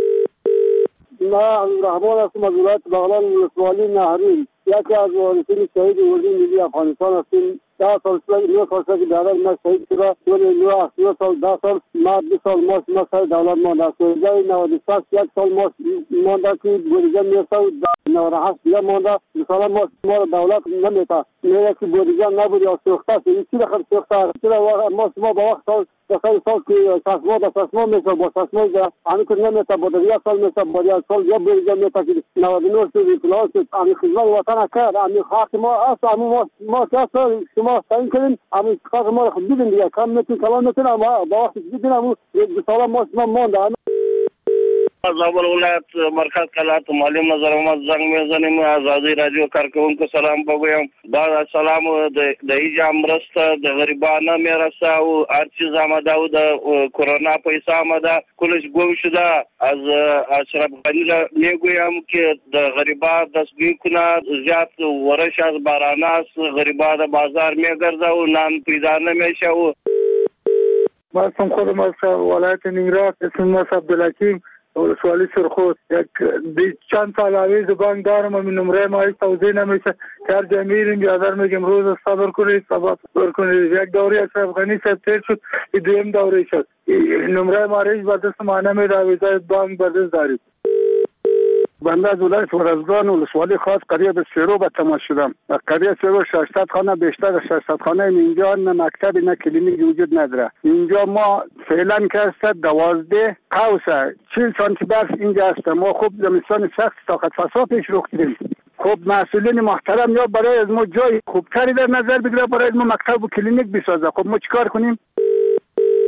ما رحمان هستم از ولایت بغلان ولسوالی نهرین. یکی از وارثین شهید اردوی ملی افغانستان هستیم. ده سال شد، نه سال شد که دولت ما شهید شده. ولی نه نه سال، ده سال، ما دو سال ماست ما سر دولت مانده. سوزای نود و شش یک سال ماست مانده که بودجه میرسه و نود و هشت یا مانده. دو سال ماست ما دولت نمیده. میگه که بودجه نبود یا سوخته است. این چی رقم سوخته؟ چرا ماست ما با وقت سال سال سال که سسما با سسما میشه، با سسما جا همین که نمیده، با دیگه سال میشه، با دیگه سال یا بودجه میده که نود و نه شد اطلاع شد. همین خدمت وطن کرد، همین خاک ما است، همین ما ما کسا شما تعیین کردین، همین خاک ما رو خود دیدین دیگه، کم میتون کلام میتون، اما با وقت دیدین همون دو سال ما ما مانده. از اول ولایت مرکز کلات مالی نظر ما زنگ میزنیم. آزادی رادیو کارکون کو سلام بگویم. بعد از سلام د ایجا مرسته د غریبانه میرسه او هر چیز آمده او د کرونا پیسه آمده کلش گم شده. از اشرف غنی میگویم که د غریبا دستگیر کنه، زیاد ورش از بارانه است، غریبا د بازار میگرده و نان پیدا نمیشه. و ما اسم خودم از ولایت نیمروز، اسم ما عبدالحکیم، ولسوالی سرخوست. یک چند سال آویز بانک دارم، همین نمره ما هیچ توضیح نمیشه. هر جا میریم بیادر میگیم روز صبر کنید، صبر کنید. یک دوری اشرف غنی صاحب تیر شد، این دویم دوری شد. نمره ما هیچ به دست ما نمیده، آویزای بانک به دست دارید. بنده از ولایت ورزگان ولسوالی خاص قریب سیرو به تماس شدم. قریب سیرو ششصد خانه، بیشتر از ششصد خانه اینجا نه مکتب نه کلینیک وجود نداره. اینجا ما فعلا که است دوازده قوسه چهل سانتی برف اینجا است. ما خوب زمستان سخت طاقت فرسا پیش رو کردیم. خب مسئولین محترم یا برای از ما جای خوبتری در نظر بگیره، برای از ما مکتب و کلینیک بسازه. خب ما چیکار کنیم؟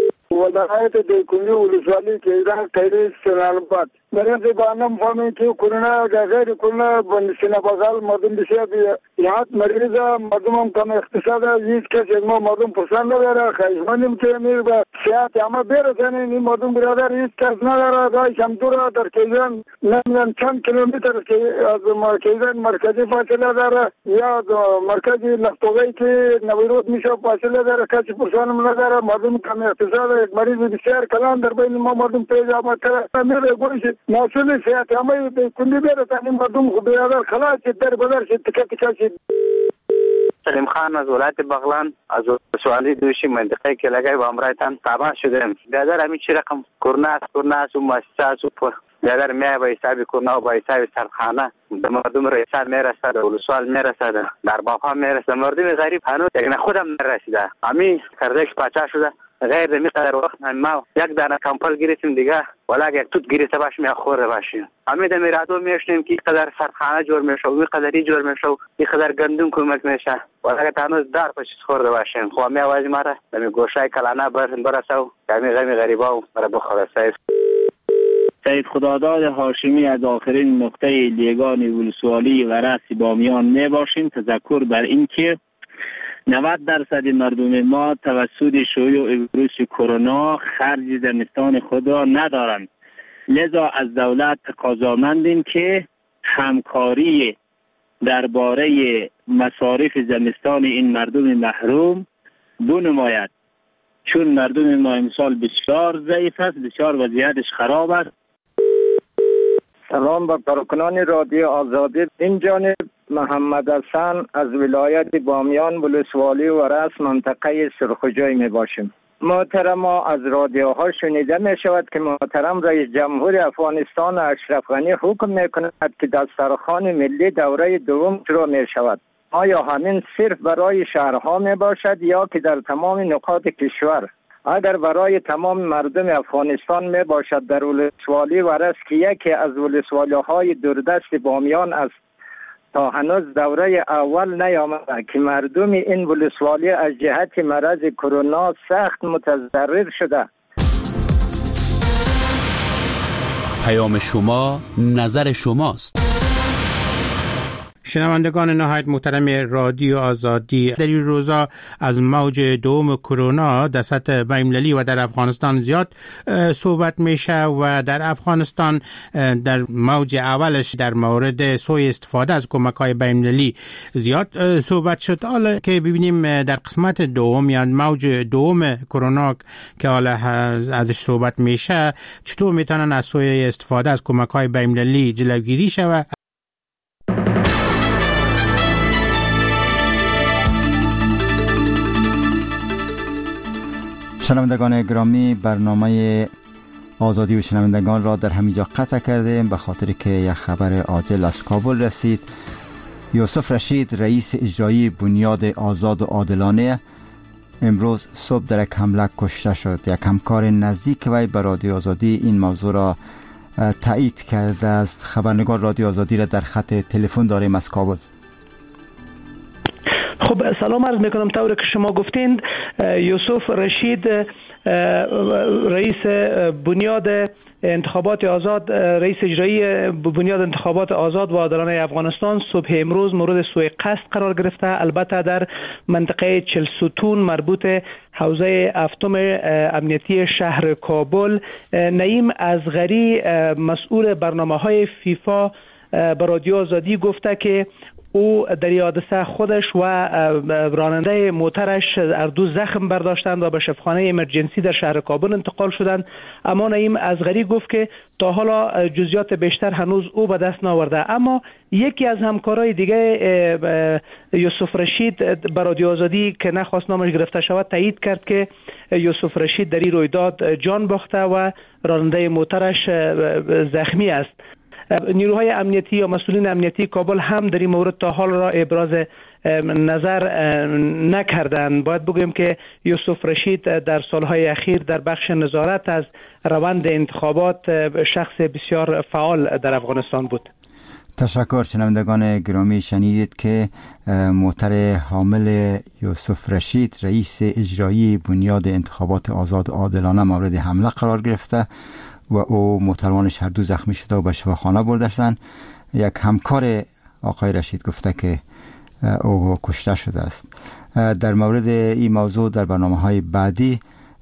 ولایت دیکنی ولسوالی کیزان خیری سنالباد برای بانم فهمی که کرونا غیر کرونا بنشینه بغل مردم بسیار یاد مریض مردم هم کم اقتصاد هیچ کسی ما مردم پسند نداره خیزمانیم که میر به سیاحت اما برسنه این مردم برادر هیچ کس نداره دای شمدور در کیزان نمیدن چند کیلومتر از کیزان مرکزی فاصله داره یا مرکزی نفتوغی که نویرود میشه فاصله داره کسی پسند نداره مردم کم اقتصاد یک مریض بسیار کلان در بین ما مردم پیش آمد کرده میره گوشید مسئول سیاحت اما به کندی برسنه مردم خود برادر خلاص در بدر شد تکه تکه شد. سلیم خان از ولایت بغلان از سوالی دوشی منطقه که لگای با امرایتان تابع شدیم. بیادر همین چی رقم کرونا است کرونا است و مؤسسه است و بیادر میای با حساب کرونا و با حساب سرخانه به مردم رئیسان میرسد ولسوال میرسد در باقا میرسد مردم غریب هنوز یک خودم نرسیده همین کردش پاچا شده غیر دمی قدر وقت ما یک دانه کمپل گرفتیم دیگه ولی یک توت گرفته باشیم یا خورده باشیم همین دمی رادو میشنیم که قدر سرخانه جور میشه و قدری جور میشه و قدر گندم کمک میشه ولی هنوز دار پشت خورده باشیم خو می آواز ما را دمی گوشای کلانه برسن برسو کمی غمی غریبا و برای بخوره سیف سید خداداد هاشمی از آخرین نقطه لیگان ولسوالی و رأس بامیان می باشیم. تذکر بر این که نود درصد مردم ما توسط شیوع ویروس کرونا خرج زمستان خود را ندارند، لذا از دولت تقاضامندیم که همکاری درباره مصارف زمستان این مردم محروم بنماید، چون مردم ما امسال بسیار ضعیف است، بسیار وضعیتش خراب است. سلام با کارکنان رادیو آزادی. این جانب محمد حسن از ولایت بامیان ولسوالی و رأس منطقه سرخجای می باشیم. محترم از رادیوها شنیده می شود که محترم رئیس جمهور افغانستان اشرف غنی حکم می کند که دسترخوان ملی دوره دوم شروع می شود. آیا همین صرف برای شهرها می باشد یا که در تمام نقاط کشور؟ اگر برای تمام مردم افغانستان می باشد در ولسوالی و رأس که یکی از ولسوالی های دوردست بامیان است تا هنوز دوره اول نیامده که مردم این ولسوالی از جهت مرض کرونا سخت متضرر شده. پیام شما نظر شماست. شنوندگان نهایت محترم رادیو آزادی، در این روزا از موج دوم کرونا در سطح بین‌المللی و در افغانستان زیاد صحبت میشه و در افغانستان در موج اولش در مورد سوء استفاده از کمک‌های بین‌المللی زیاد صحبت شد. حالا که ببینیم در قسمت دوم یا موج دوم کرونا که حالا ازش صحبت میشه چطور میتونن از سوء استفاده از کمک‌های بین‌المللی جلوگیری شود. شنوندگان گرامی، برنامه آزادی و شنوندگان را در همینجا قطع کردیم به خاطر که یک خبر عاجل از کابل رسید. یوسف رشید رئیس اجرایی بنیاد آزاد و عادلانه امروز صبح در یک حمله کشته شد. یک همکار نزدیک وی به رادیو آزادی این موضوع را تایید کرده است. خبرنگار رادیو آزادی را در خط تلفن داریم از کابل. خب سلام عرض میکنم. طور که شما گفتین یوسف رشید رئیس بنیاد انتخابات آزاد رئیس اجرایی بنیاد انتخابات آزاد و عادلانه افغانستان صبح امروز مورد سوء قصد قرار گرفته، البته در منطقه چلستون مربوط حوزه هفتم امنیتی شهر کابل. نعیم ازغری مسئول برنامه‌های فیفا به رادیو آزادی گفته که او در این حادثه خودش و راننده موترش هر دو زخم برداشتند و به شفاخانه امرجنسی در شهر کابل انتقال شدند. اما نعیم ازغری گفت که تا حالا جزئیات بیشتر هنوز او به دست نآورده. اما یکی از همکارای دیگه یوسف رشید به رادیو آزادی که نخواست نامش گرفته شود تایید کرد که یوسف رشید در این رویداد جان باخته و راننده موترش زخمی است. نیروهای امنیتی یا مسئولین امنیتی کابل هم در این مورد تا حال را ابراز نظر نکردند. باید بگویم که یوسف رشید در سالهای اخیر در بخش نظارت از روند انتخابات شخص بسیار فعال در افغانستان بود. تشکر. شنوندگان گرامی، شنیدید که محتر حامل یوسف رشید رئیس اجرایی بنیاد انتخابات آزاد و عادلانه مورد حمله قرار گرفته و او محترمانش هر دو زخمی شده و به شفاخانه برده شدند. یک همکار آقای رشید گفته که او کشته شده است. در مورد این موضوع در برنامه‌های بعدی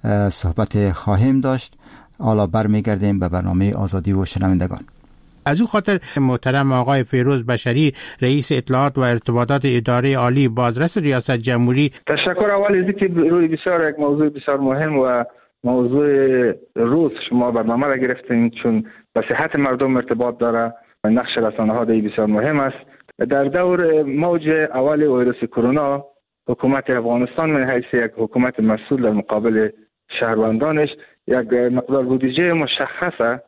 صحبت خواهیم داشت. حالا برمیگردیم به برنامه آزادی و شنوندگان. از او خاطر محترم آقای فیروز بشری رئیس اطلاعات و ارتباطات اداره عالی بازرس ریاست جمهوری، تشکر. اول از اینکه روی بسیار یک موضوع بسیار مهم و موضوع روز شما برنامه را گرفتین، چون به صحت مردم ارتباط داره و نقش رسانه ها دیگه بسیار مهم است. در دور موج اول ویروس کرونا حکومت افغانستان من حیث یک حکومت مسئول در مقابل شهروندانش یک مقدار بودجه مشخصه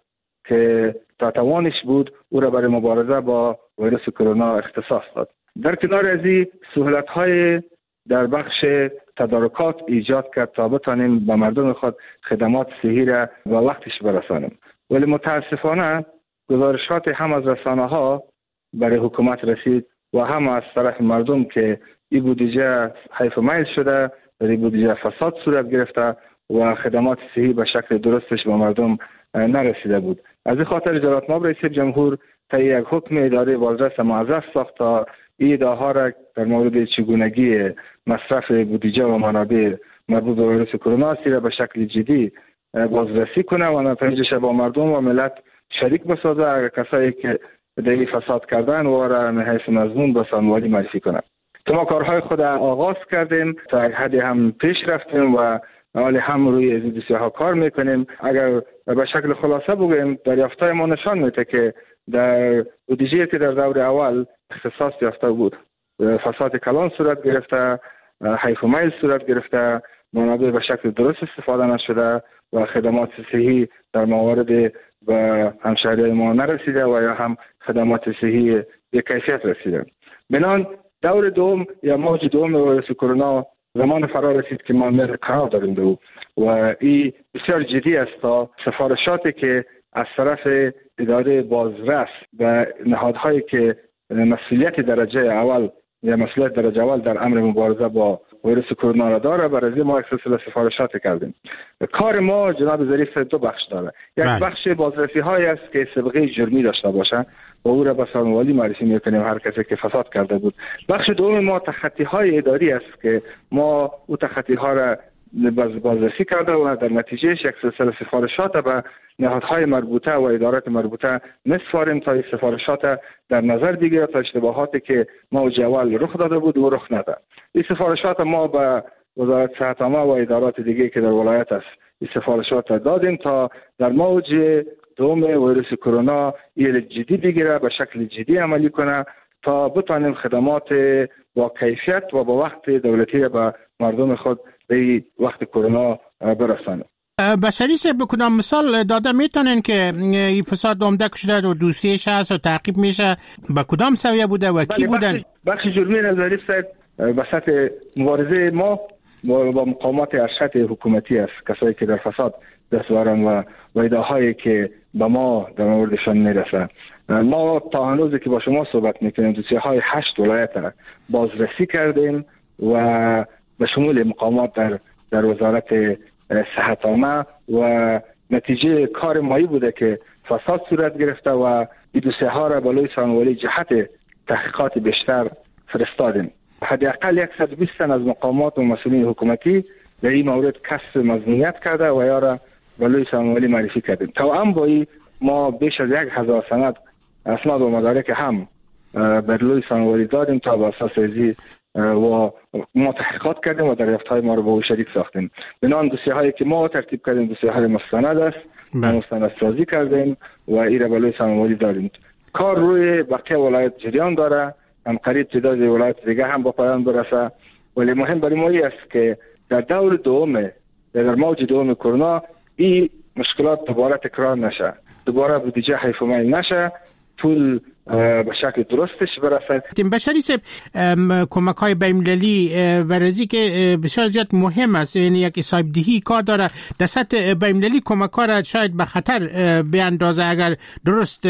که تا توانش بود او را برای مبارزه با ویروس کرونا اختصاص داد. در کنار از این سهولت‌های در بخش تدارکات ایجاد کرد تا بتانیم به مردم خود خدمات صحی را به وقتش برسانیم. ولی متاسفانه گزارشات هم از رسانه‌ها برای حکومت رسید و هم از طرف مردم که این بودجه حیف میل شده، در این بودجه فساد صورت گرفته و خدمات صحی به شکل درستش به مردم نرسیده بود. از این خاطر جلالت مآب رئیس جمهور طی یک حکم اداره بازرس معزز ساخت تا این ادعاها را در مورد چگونگی مصرف بودجه و منابع مربوط به ویروس کرونا را به شکل جدی بازرسی کنه و نتایجش با مردم و ملت شریک بسازه. اگر کسایی که در فساد کردن و را به حیث مضمون به سامانوالی معرفی کنه. ما کارهای خود آغاز کردیم، تا یک حدی هم پیش رفتیم و حالی هم روی از دوسیه کار میکنیم. اگر به شکل خلاصه بگویم، دریافتای ما نشان میده که در بودجه که در دور اول اختصاص یافته بود فساد کلان صورت گرفته، حیف و میل صورت گرفته، منابع به شکل درست استفاده نشده و خدمات صحی در موارد به همشهری ما نرسیده و یا هم خدمات صحی به کیفیت رسیده. بنان دور دوم یا موج دوم ویروس کرونا زمان فرا رسید که ما مر قرار داریم دو و این بسیار جدی است تا سفارشاتی که از طرف اداره بازرس و نهادهایی که مسئولیت درجه اول یا مسئولیت درجه اول در امر مبارزه با ویروس کرونا را داره، برای ما یک سلسله سفارشات کردیم. کار ما جناب ظریف دو بخش داره. یک بله. بخش بازرسی های است که سابقه جرمی داشته باشه و او را به سامانوالی معرفی میکنیم هر کسی که فساد کرده بود. بخش دوم ما تخطی های اداری است که ما او تخطی ها را بازرسی کرده و در نتیجهش یک سلسله سفارشات به نهادهای مربوطه و ادارات مربوطه میسپاریم تا این سفارشات در نظر بگیرد تا اشتباهاتی که موج اول رخ داده بود و رخ نده. این سفارشات ما به وزارت صحت عامه و ادارات دیگه که در ولایت است این سفارشات دادیم تا در موج دوم ویروس کرونا این جدی بگیره، به شکل جدی عملی کنه تا بتانیم خدمات با کیفیت و با وقت دولتی به مردم خود به وقت کرونا برسانه. بشری صاحب به کدام مثال داده میتونن که این فساد عمده شده و دوسیش هست و تعقیب میشه؟ به کدام سویه بوده و کی بودن؟ بخش, بخش جرمی نظری صاحب به سطح مبارزه ما با مقامات ارشد حکومتی است، کسایی که در فساد دست دارن و وعده‌هایی که به ما در موردشان میرسه. ما تا هنوزی که با شما صحبت میکنیم دوسیه های هشت ولایت بازرسی کردیم و به شمول مقامات در در وزارت صحت عامه و نتیجه کار مایی بوده که فساد صورت گرفته و این دوسیه ها را بالای سامانوالی جهت تحقیقات بیشتر فرستادیم. حداقل صد و بیست تن از مقامات و مسئولین حکومتی در این مورد کسب مظنونیت کرده و یا را بالای سامانوالی معرفی کردیم. توأم با این ما بیش از یک هزار سند اسناد و مدارک هم بالای سامانوالی دادیم تا به اساس ازی و ما تحقیقات کردیم و دریافت‌های ما رو با او شریک ساختیم. بنابراین دوسیه هایی که ما ترتیب کردیم دوسیه های مستند است، مستند سازی کردیم و این را بالای سامانوالی دادیم. کار روی بقیه ولایت جریان داره، هم قریب تعداد ولایت دیگه هم با پایان برسه، ولی مهم برای ما است که در دور دوم در موج دوم کرونا این مشکلات دوباره تکرار نشه، دوباره بودجه حیف و میل نشه، پول به شکل درستش برسد. بشری صاحب، کمک های بین‌المللی برازی که بسیار زیاد مهم است، یعنی یک صاحب دهی کار داره در سطح بین‌المللی، کمک ها را شاید به خطر بیاندازه اگر درست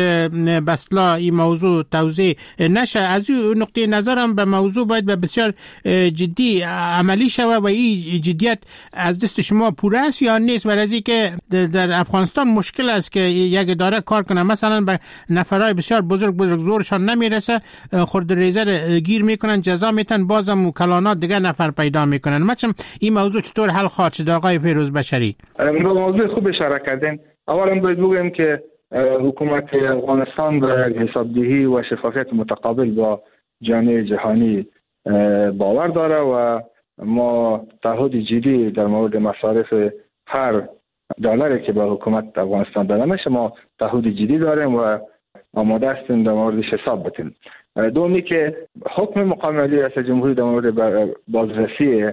بسلا این موضوع توضیح نشه. از این نقطه نظرم به موضوع باید به بسیار جدی عملی شود و این جدیت از دست شما پوره است یا نیست؟ برازی که در افغانستان مشکل است که یک اداره کار کنه، مثلا به نفرای بسیار بزرگ بزرگ زورشان نمیرسه، خورد ریزه گیر میکنن، جزا میتن، بازم کلانات دیگر نفر پیدا میکنن. مثلا این موضوع چطور حل خواهد شد آقای فیروز بشری؟ به موضوع خوب اشاره کردین. اولا باید بگویم که حکومت افغانستان به حسابدهی و شفافیت متقابل با جامعه جهانی باور داره و ما تعهد جدی در مورد مصارف هر دلاری که به حکومت افغانستان داده میشه ما تعهد جدی داریم و آماده هستیم در موردش حساب بتیم. دومی که حکم مقام عالی ریاست جمهوری در مورد بازرسی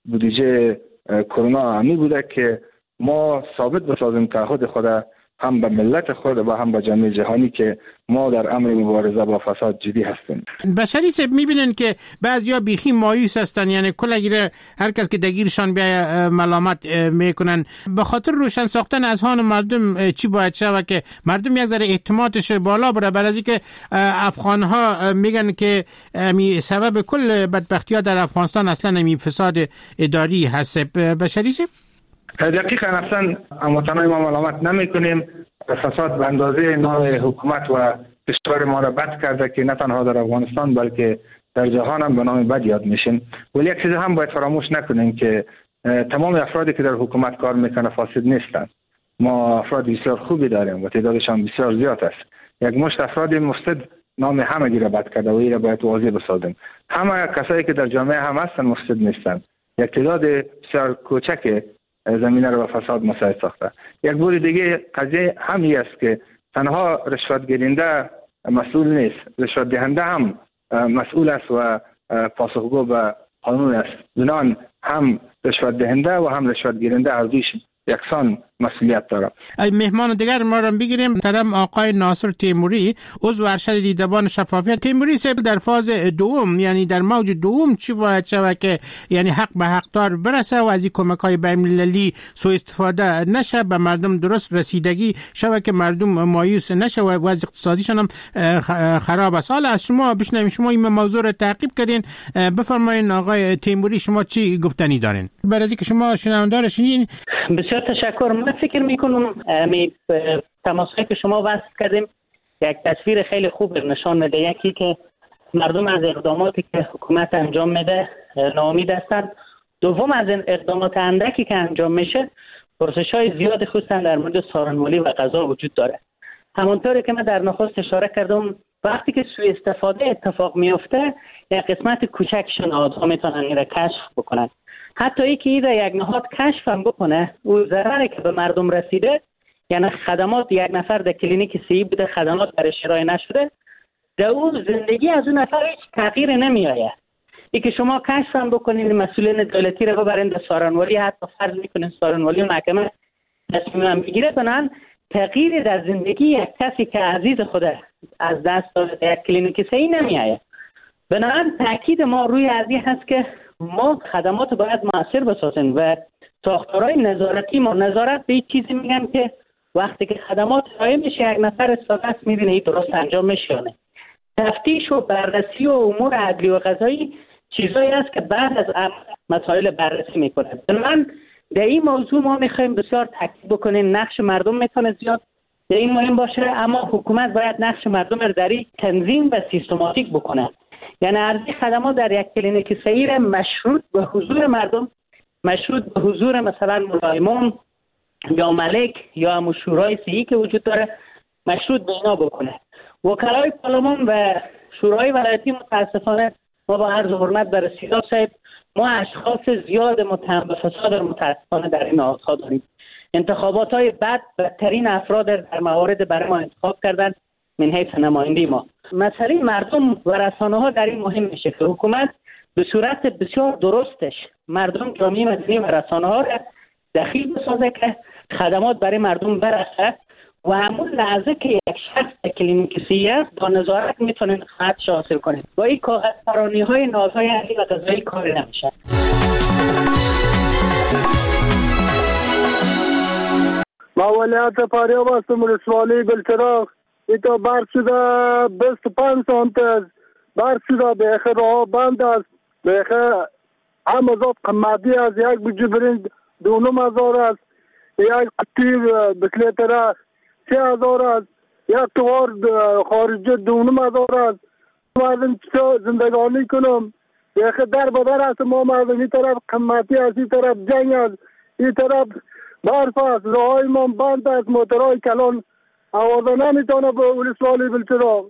بودجه کرونا همی بوده که ما ثابت بسازیم تعهد خود هم به ملت خود و هم به جامعه جهانی که ما در امر مبارزه با فساد جدی هستیم. بشری صاحب، میبینن که بعضیا بیخی مایوس هستن، یعنی کل هر کس که دگیرشان بیا ملامت میکنن به خاطر روشن ساختن اذهان مردم. چی باید شود که مردم یک ذره اعتمادش بالا بره؟ برای که افغان ها میگن که می سبب کل بدبختی ها در افغانستان اصلا می فساد اداری هست. بشری صاحب، دقیقاً اصلا متنای ما ملامت نمی کنیم. فساد به اندازه نام حکومت و کشور ما را بد کرده که نه تنها در افغانستان بلکه در جهان هم به نام بد یاد میشیم. ولی یک چیز هم باید فراموش نکنیم که تمام افرادی که در حکومت کار میکنه فاسد نیستند. ما افراد بسیار خوبی داریم و تعدادشان بسیار زیاد است. یک مشت افراد مفسد نام همگی را بد کرده و این را باید واضح بسازیم. همه کسایی که در جامعه هم هستن مفسد نیستند. یک تعداد بسیار کوچک زمینه رو به فساد مساعد ساخته. یک بار دیگه قضیه همی است که تنها رشوت گیرنده مسئول نیست، رشوت دهنده هم مسئول است و پاسخگو به قانون است. بنان هم رشوت دهنده و هم رشوت گیرنده هر دویش یکسان مسئولیت داره. مهمان دیگر ما را بگیریم. محترم آقای ناصر تیموری، عضو ارشد دیدبان شفافیت. تیموری صاحب، در فاز دوم، یعنی در موج دوم چی باید شود که یعنی حق به حقدار برسه و از این کمک‌های بین‌المللی سوء استفاده نشه، به مردم درست رسیدگی شود که مردم مایوس نشه و وضع اقتصادیشان هم خراب است؟ حالا از شما بشنویم. شما این موضوع را تعقیب کردین، بفرمایید آقای تیموری شما چی گفتنی دارین؟ برای اینکه شما شنوندار شنین. بسیار تشکر. من فکر میکنم می تماسایی که شما وصل کردیم یک تصویر خیلی خوب نشان میده. یکی که مردم از اقداماتی که حکومت انجام میده ناامید هستند. دوم، از این اقدامات اندکی که انجام میشه پرسش های زیاد خصوصا در مورد سارنوالی و غذا وجود داره. همونطوری که من در نخست اشاره کردم، وقتی که سوء استفاده اتفاق میفته یک قسمت کوچکشون آدم میتونن این را کشف بکنن. حتی ای که ایده یک نهاد کشف هم بکنه، او ضرری که به مردم رسیده، یعنی خدمات یک نفر در کلینیک سی بوده خدمات برای ارائه نشده، در اون زندگی از اون نفر هیچ تغییر نمی آید. ای که شما کشف هم بکنید مسئولین دولتی رو ببرین در سارنوالی، حتی فرض میکنین سارنوالی و محکمه تصمیم هم بگیره کنن، تغییر در زندگی یک کسی که عزیز خوده از دست داده در یک کلینیک سی نمی آید. بنابراین تاکید ما روی ازی هست که ما خدمات باید مؤثر بسازیم و ساختارهای نظارتی ما نظارت به این چیزی میگن که وقتی که خدمات ارائه میشه یک نفر استفاده است میبینه این درست انجام میشه یا نه. تفتیش و بررسی و امور عدلی و قضایی چیزایی است که بعد از مسائل بررسی میکنه. من در این موضوع ما میخوایم بسیار تاکید بکنیم نقش مردم میتونه زیاد در این مهم باشه، اما حکومت باید نقش مردم رو در این تنظیم و سیستماتیک بکنه. یعنی ارزی خدمات در یک کلینیک سیر مشروط به حضور مردم، مشروط به حضور مثلا ملایمون یا ملک یا هم شورای صحی که وجود داره مشروط به اینا بکنه. وکلای پارلمان و شورای ولایتی متاسفانه ما با عرض حرمت بر رسیدات صاحب ما اشخاص زیاد متهم به فساد متاسفانه در این نهادها داریم. انتخابات های بد بدترین افراد در موارد برای ما انتخاب کردن من حیث نمایندگی ما. مسئله مردم و رسانه ها در این مهم میشه که حکومت به صورت بسیار درستش مردم، جامعه مدنی و رسانه ها را دخیل بسازه که خدمات برای مردم برسه و همون لحظه که یک شخص کلینیکی است با نظارت میتونید خدمتش حاصل کنید. با این کاغذ پرانی های نازهای علی و غذایی کاری نمیشه. ما ولیعت فاریاب هستم، ولسوالی بلچراغ. ایتا برف شده بیست و پنج سانت است. برف شده بیخه راه بند است. بیخه هم ازاد قمادی است. یک بجو برنج دونم هزار است. یک قطی بسلیتر سه هزار است. یک توار خارجی دونم هزار است. مردم چطور زندگانی کنم؟ بیخه در بدر است. ما مردم این طرف قمادی است، این طرف جنگ است، این طرف برف است. راه های ما بند است. موترهای کلان آوازه نمیتونه به ولسوالی بلچراغ.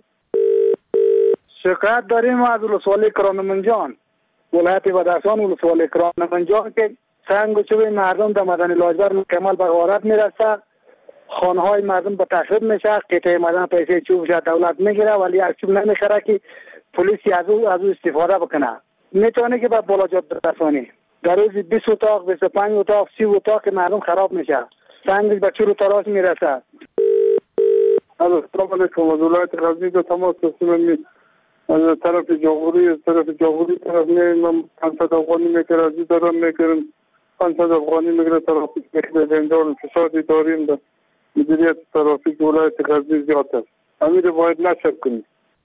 شکایت داریم از ولسوالی کرانمنجان، ولایت بدخشان، ولسوالی کرانمنجان که سنگ و چوب مردم در مدن لاجبر مکمل به غارت میرسه. خانه های مردم به تخریب میشه. قطعه مدن پیسه چوبش دولت میگیره ولی یک چوب نمیخره که پلیسی از او از او استفاده بکنه. میتونه که به بالاجات برسانی. در روز بیست اتاق، بیست و پنج اتاق، سی اتاق مردم خراب میشه. سنگش به چور و تراش میرسه. السلام علیکم. از ولایت غزنی به تماس رسیدم. از طرف جمهوری از طرف جمهوری طرف میرم. پانصد افغانی میگیره از این دارم میگیرم. پانصد افغانی میگیره ترافیک میگیره. جنجال فسادی داریم در مدیریت ترافیک ولایت غزنی زیاد است. امیر باید نشک کنیم.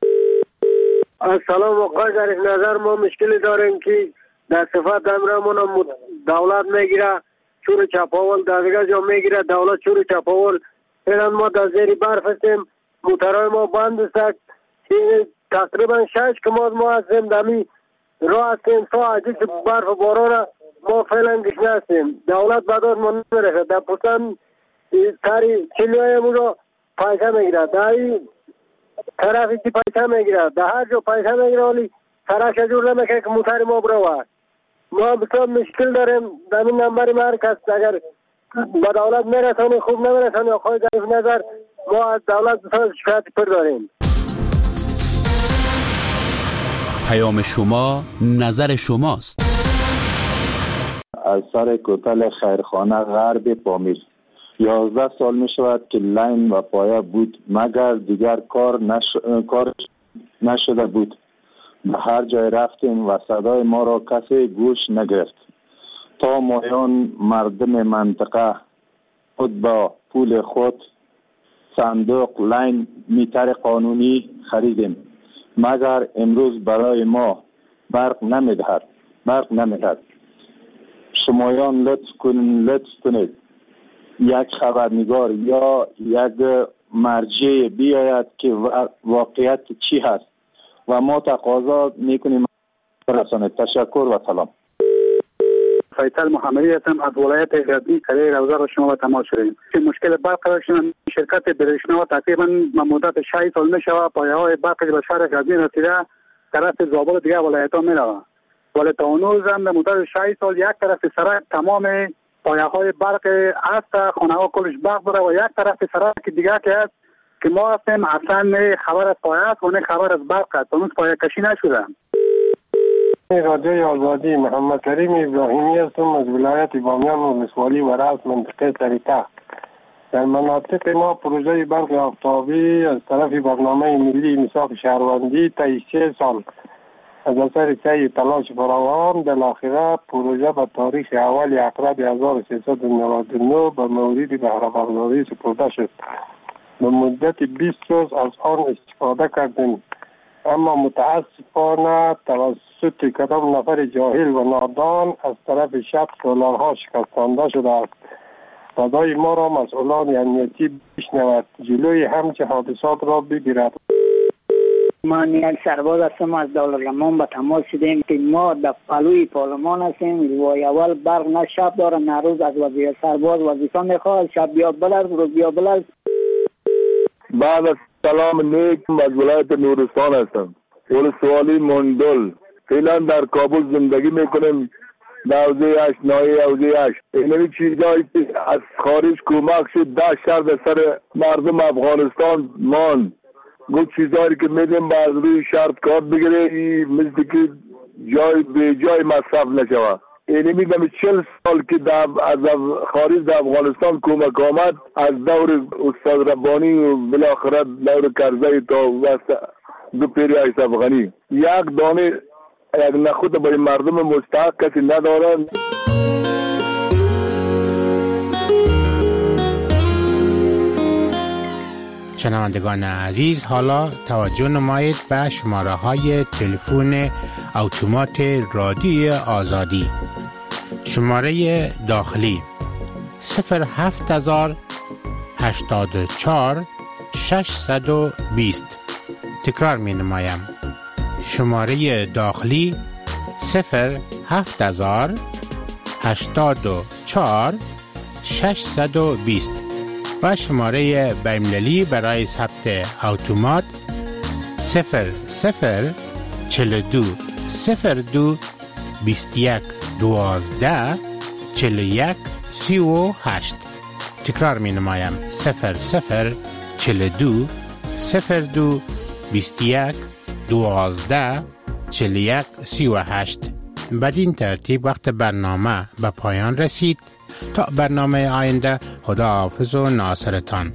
السلام آقای در نظر ما مشکلی داریم که در صفت امرمون دولت میگیره چور چپاول، در دیگه جا میگیره دولت چور چپاول. اینان ما در زیر برف هستیم، موترهای ما بند است. تقریبا شش کماد ما هستیم دمی راه هستیم. تا عجیب برف و باران ما فعلا گشنه هستیم. دولت بداد ما نمیرسه. در پوستان تاری چلیای مو را پیسه میگیره، در این طرفی چی پیسه میگیره، در هر جا پیسه میگیره ولی سرش جور نمیکنه که موتر ما برو. ما بسیار مشکل داریم. در این نمبر ما هر کس اگر با دولت میرسانی خوب نمیرسانی آقای گریف نظر ما از دولت بسیار شکایت پر داریم. پیام شما نظر شماست. از سر کوتل خیرخانه غرب پامیر یازده سال می شود که لین و پایه بود مگر دیگر کار نش... کار نشده بود. به هر جای رفتیم و صدای ما را کسی گوش نگرفت. تا مایان مردم منطقه خود با پول خود صندوق لین میتر قانونی خریدیم مگر امروز برای ما برق نمیدهد برق نمیدهد. شمایان لطف کنید لطف کنید یک خبرنگار یا یک مرجع بیاید که واقعیت چی هست و ما تقاضا میکنیم برسانید. تشکر و سلام. فیصل محمدی هستم از ولایت غزنی. کلی روزه را شما با تماس شدیم که مشکل برق داشتیم. شرکت برشنا تقریبا مدت شش سال میشه پایه های برق به شهر غزنی رسیده طرف زابل دیگه ولایت ها میره ولی تا اون روز هم به مدت شش سال یک طرف سرک تمام پایه های برق است، خانه ها کلش برق داره و یک طرف سرک دیگه که است که ما هستیم اصلا خبر از پایه است و نه خبر از برق است. اون پایه کشی نشده. رادیوی آزادی محمد کریم ابراهیمی هستم از ولایت بامیان ولسوالی ورس منطقه طریقه. در مناطق ما پروژه برق آفتابی از طرف برنامه ملی میثاق شهروندی تا سه سال از اثر سعی تلاش فراوان بالاخره پروژه به تاریخ اول اکرد هزار و سیصد و نود و نه به مورد بهره برداری سپرده شد. به مدت بیست روز از آن استفاده کردیم اما متاسفانه توسط کدام نفر جاهل و نادان از طرف شب سولارها شکستانده شده است. صدای ما را مسئولان امنیتی بشنود جلوی همچه حادثات را بگیرد. من یک سرباز هستم از دولت‌الرحمن به تماس شدیم که ما در پلوی پارلمان هستیم و اول برق نه شب داره نه روز. از وزیر سرباز وظیفه میخواد شب بیا بلرز روز بیا بلرز. بعد از سلام نیک از ولایت نورستان هستم، ولسوالی مندل. فعلا در کابل زندگی میکنیم در حوزه هشت نایه حوزه هشت. اینمی چیزایی که از خارج کمک شد ده شهر در سر مردم افغانستان مان گفت چیزایی که میدیم باز روی شرط کار بگیره مثل که جای به جای مصرف نشود. اینی میگم چل سال که از خارج در افغانستان کمک آمد از دور استاد ربانی و بالاخره دور کرزی تا وسط دو پیری اشرف غنی یک دانه یک نخود برای مردم مستحق کسی ندارند. شنوندگان عزیز، حالا توجه نمایید به شماره های تلفن اتومات رادیو آزادی. شماره داخلی صفر هفت هزار هشتاد و چهار ششصد و بیست. تکرار می نمایم. شماره داخلی صفر هفت هزار هشتاد و چهار ششصد و بیست و شماره بین‌المللی برای ثبت اتومات صفر صفر چهل و دو صفر دو بیست و یک دوازده چهل و یک سی و هشت. تکرار می نمایم. صفر صفر چهل و دو صفر دو بیست و یک دوازده چهل و یک سی و هشت. بدین ترتیب وقت برنامه به پایان رسید. تا برنامه آینده، خدا حافظ و ناصرتان.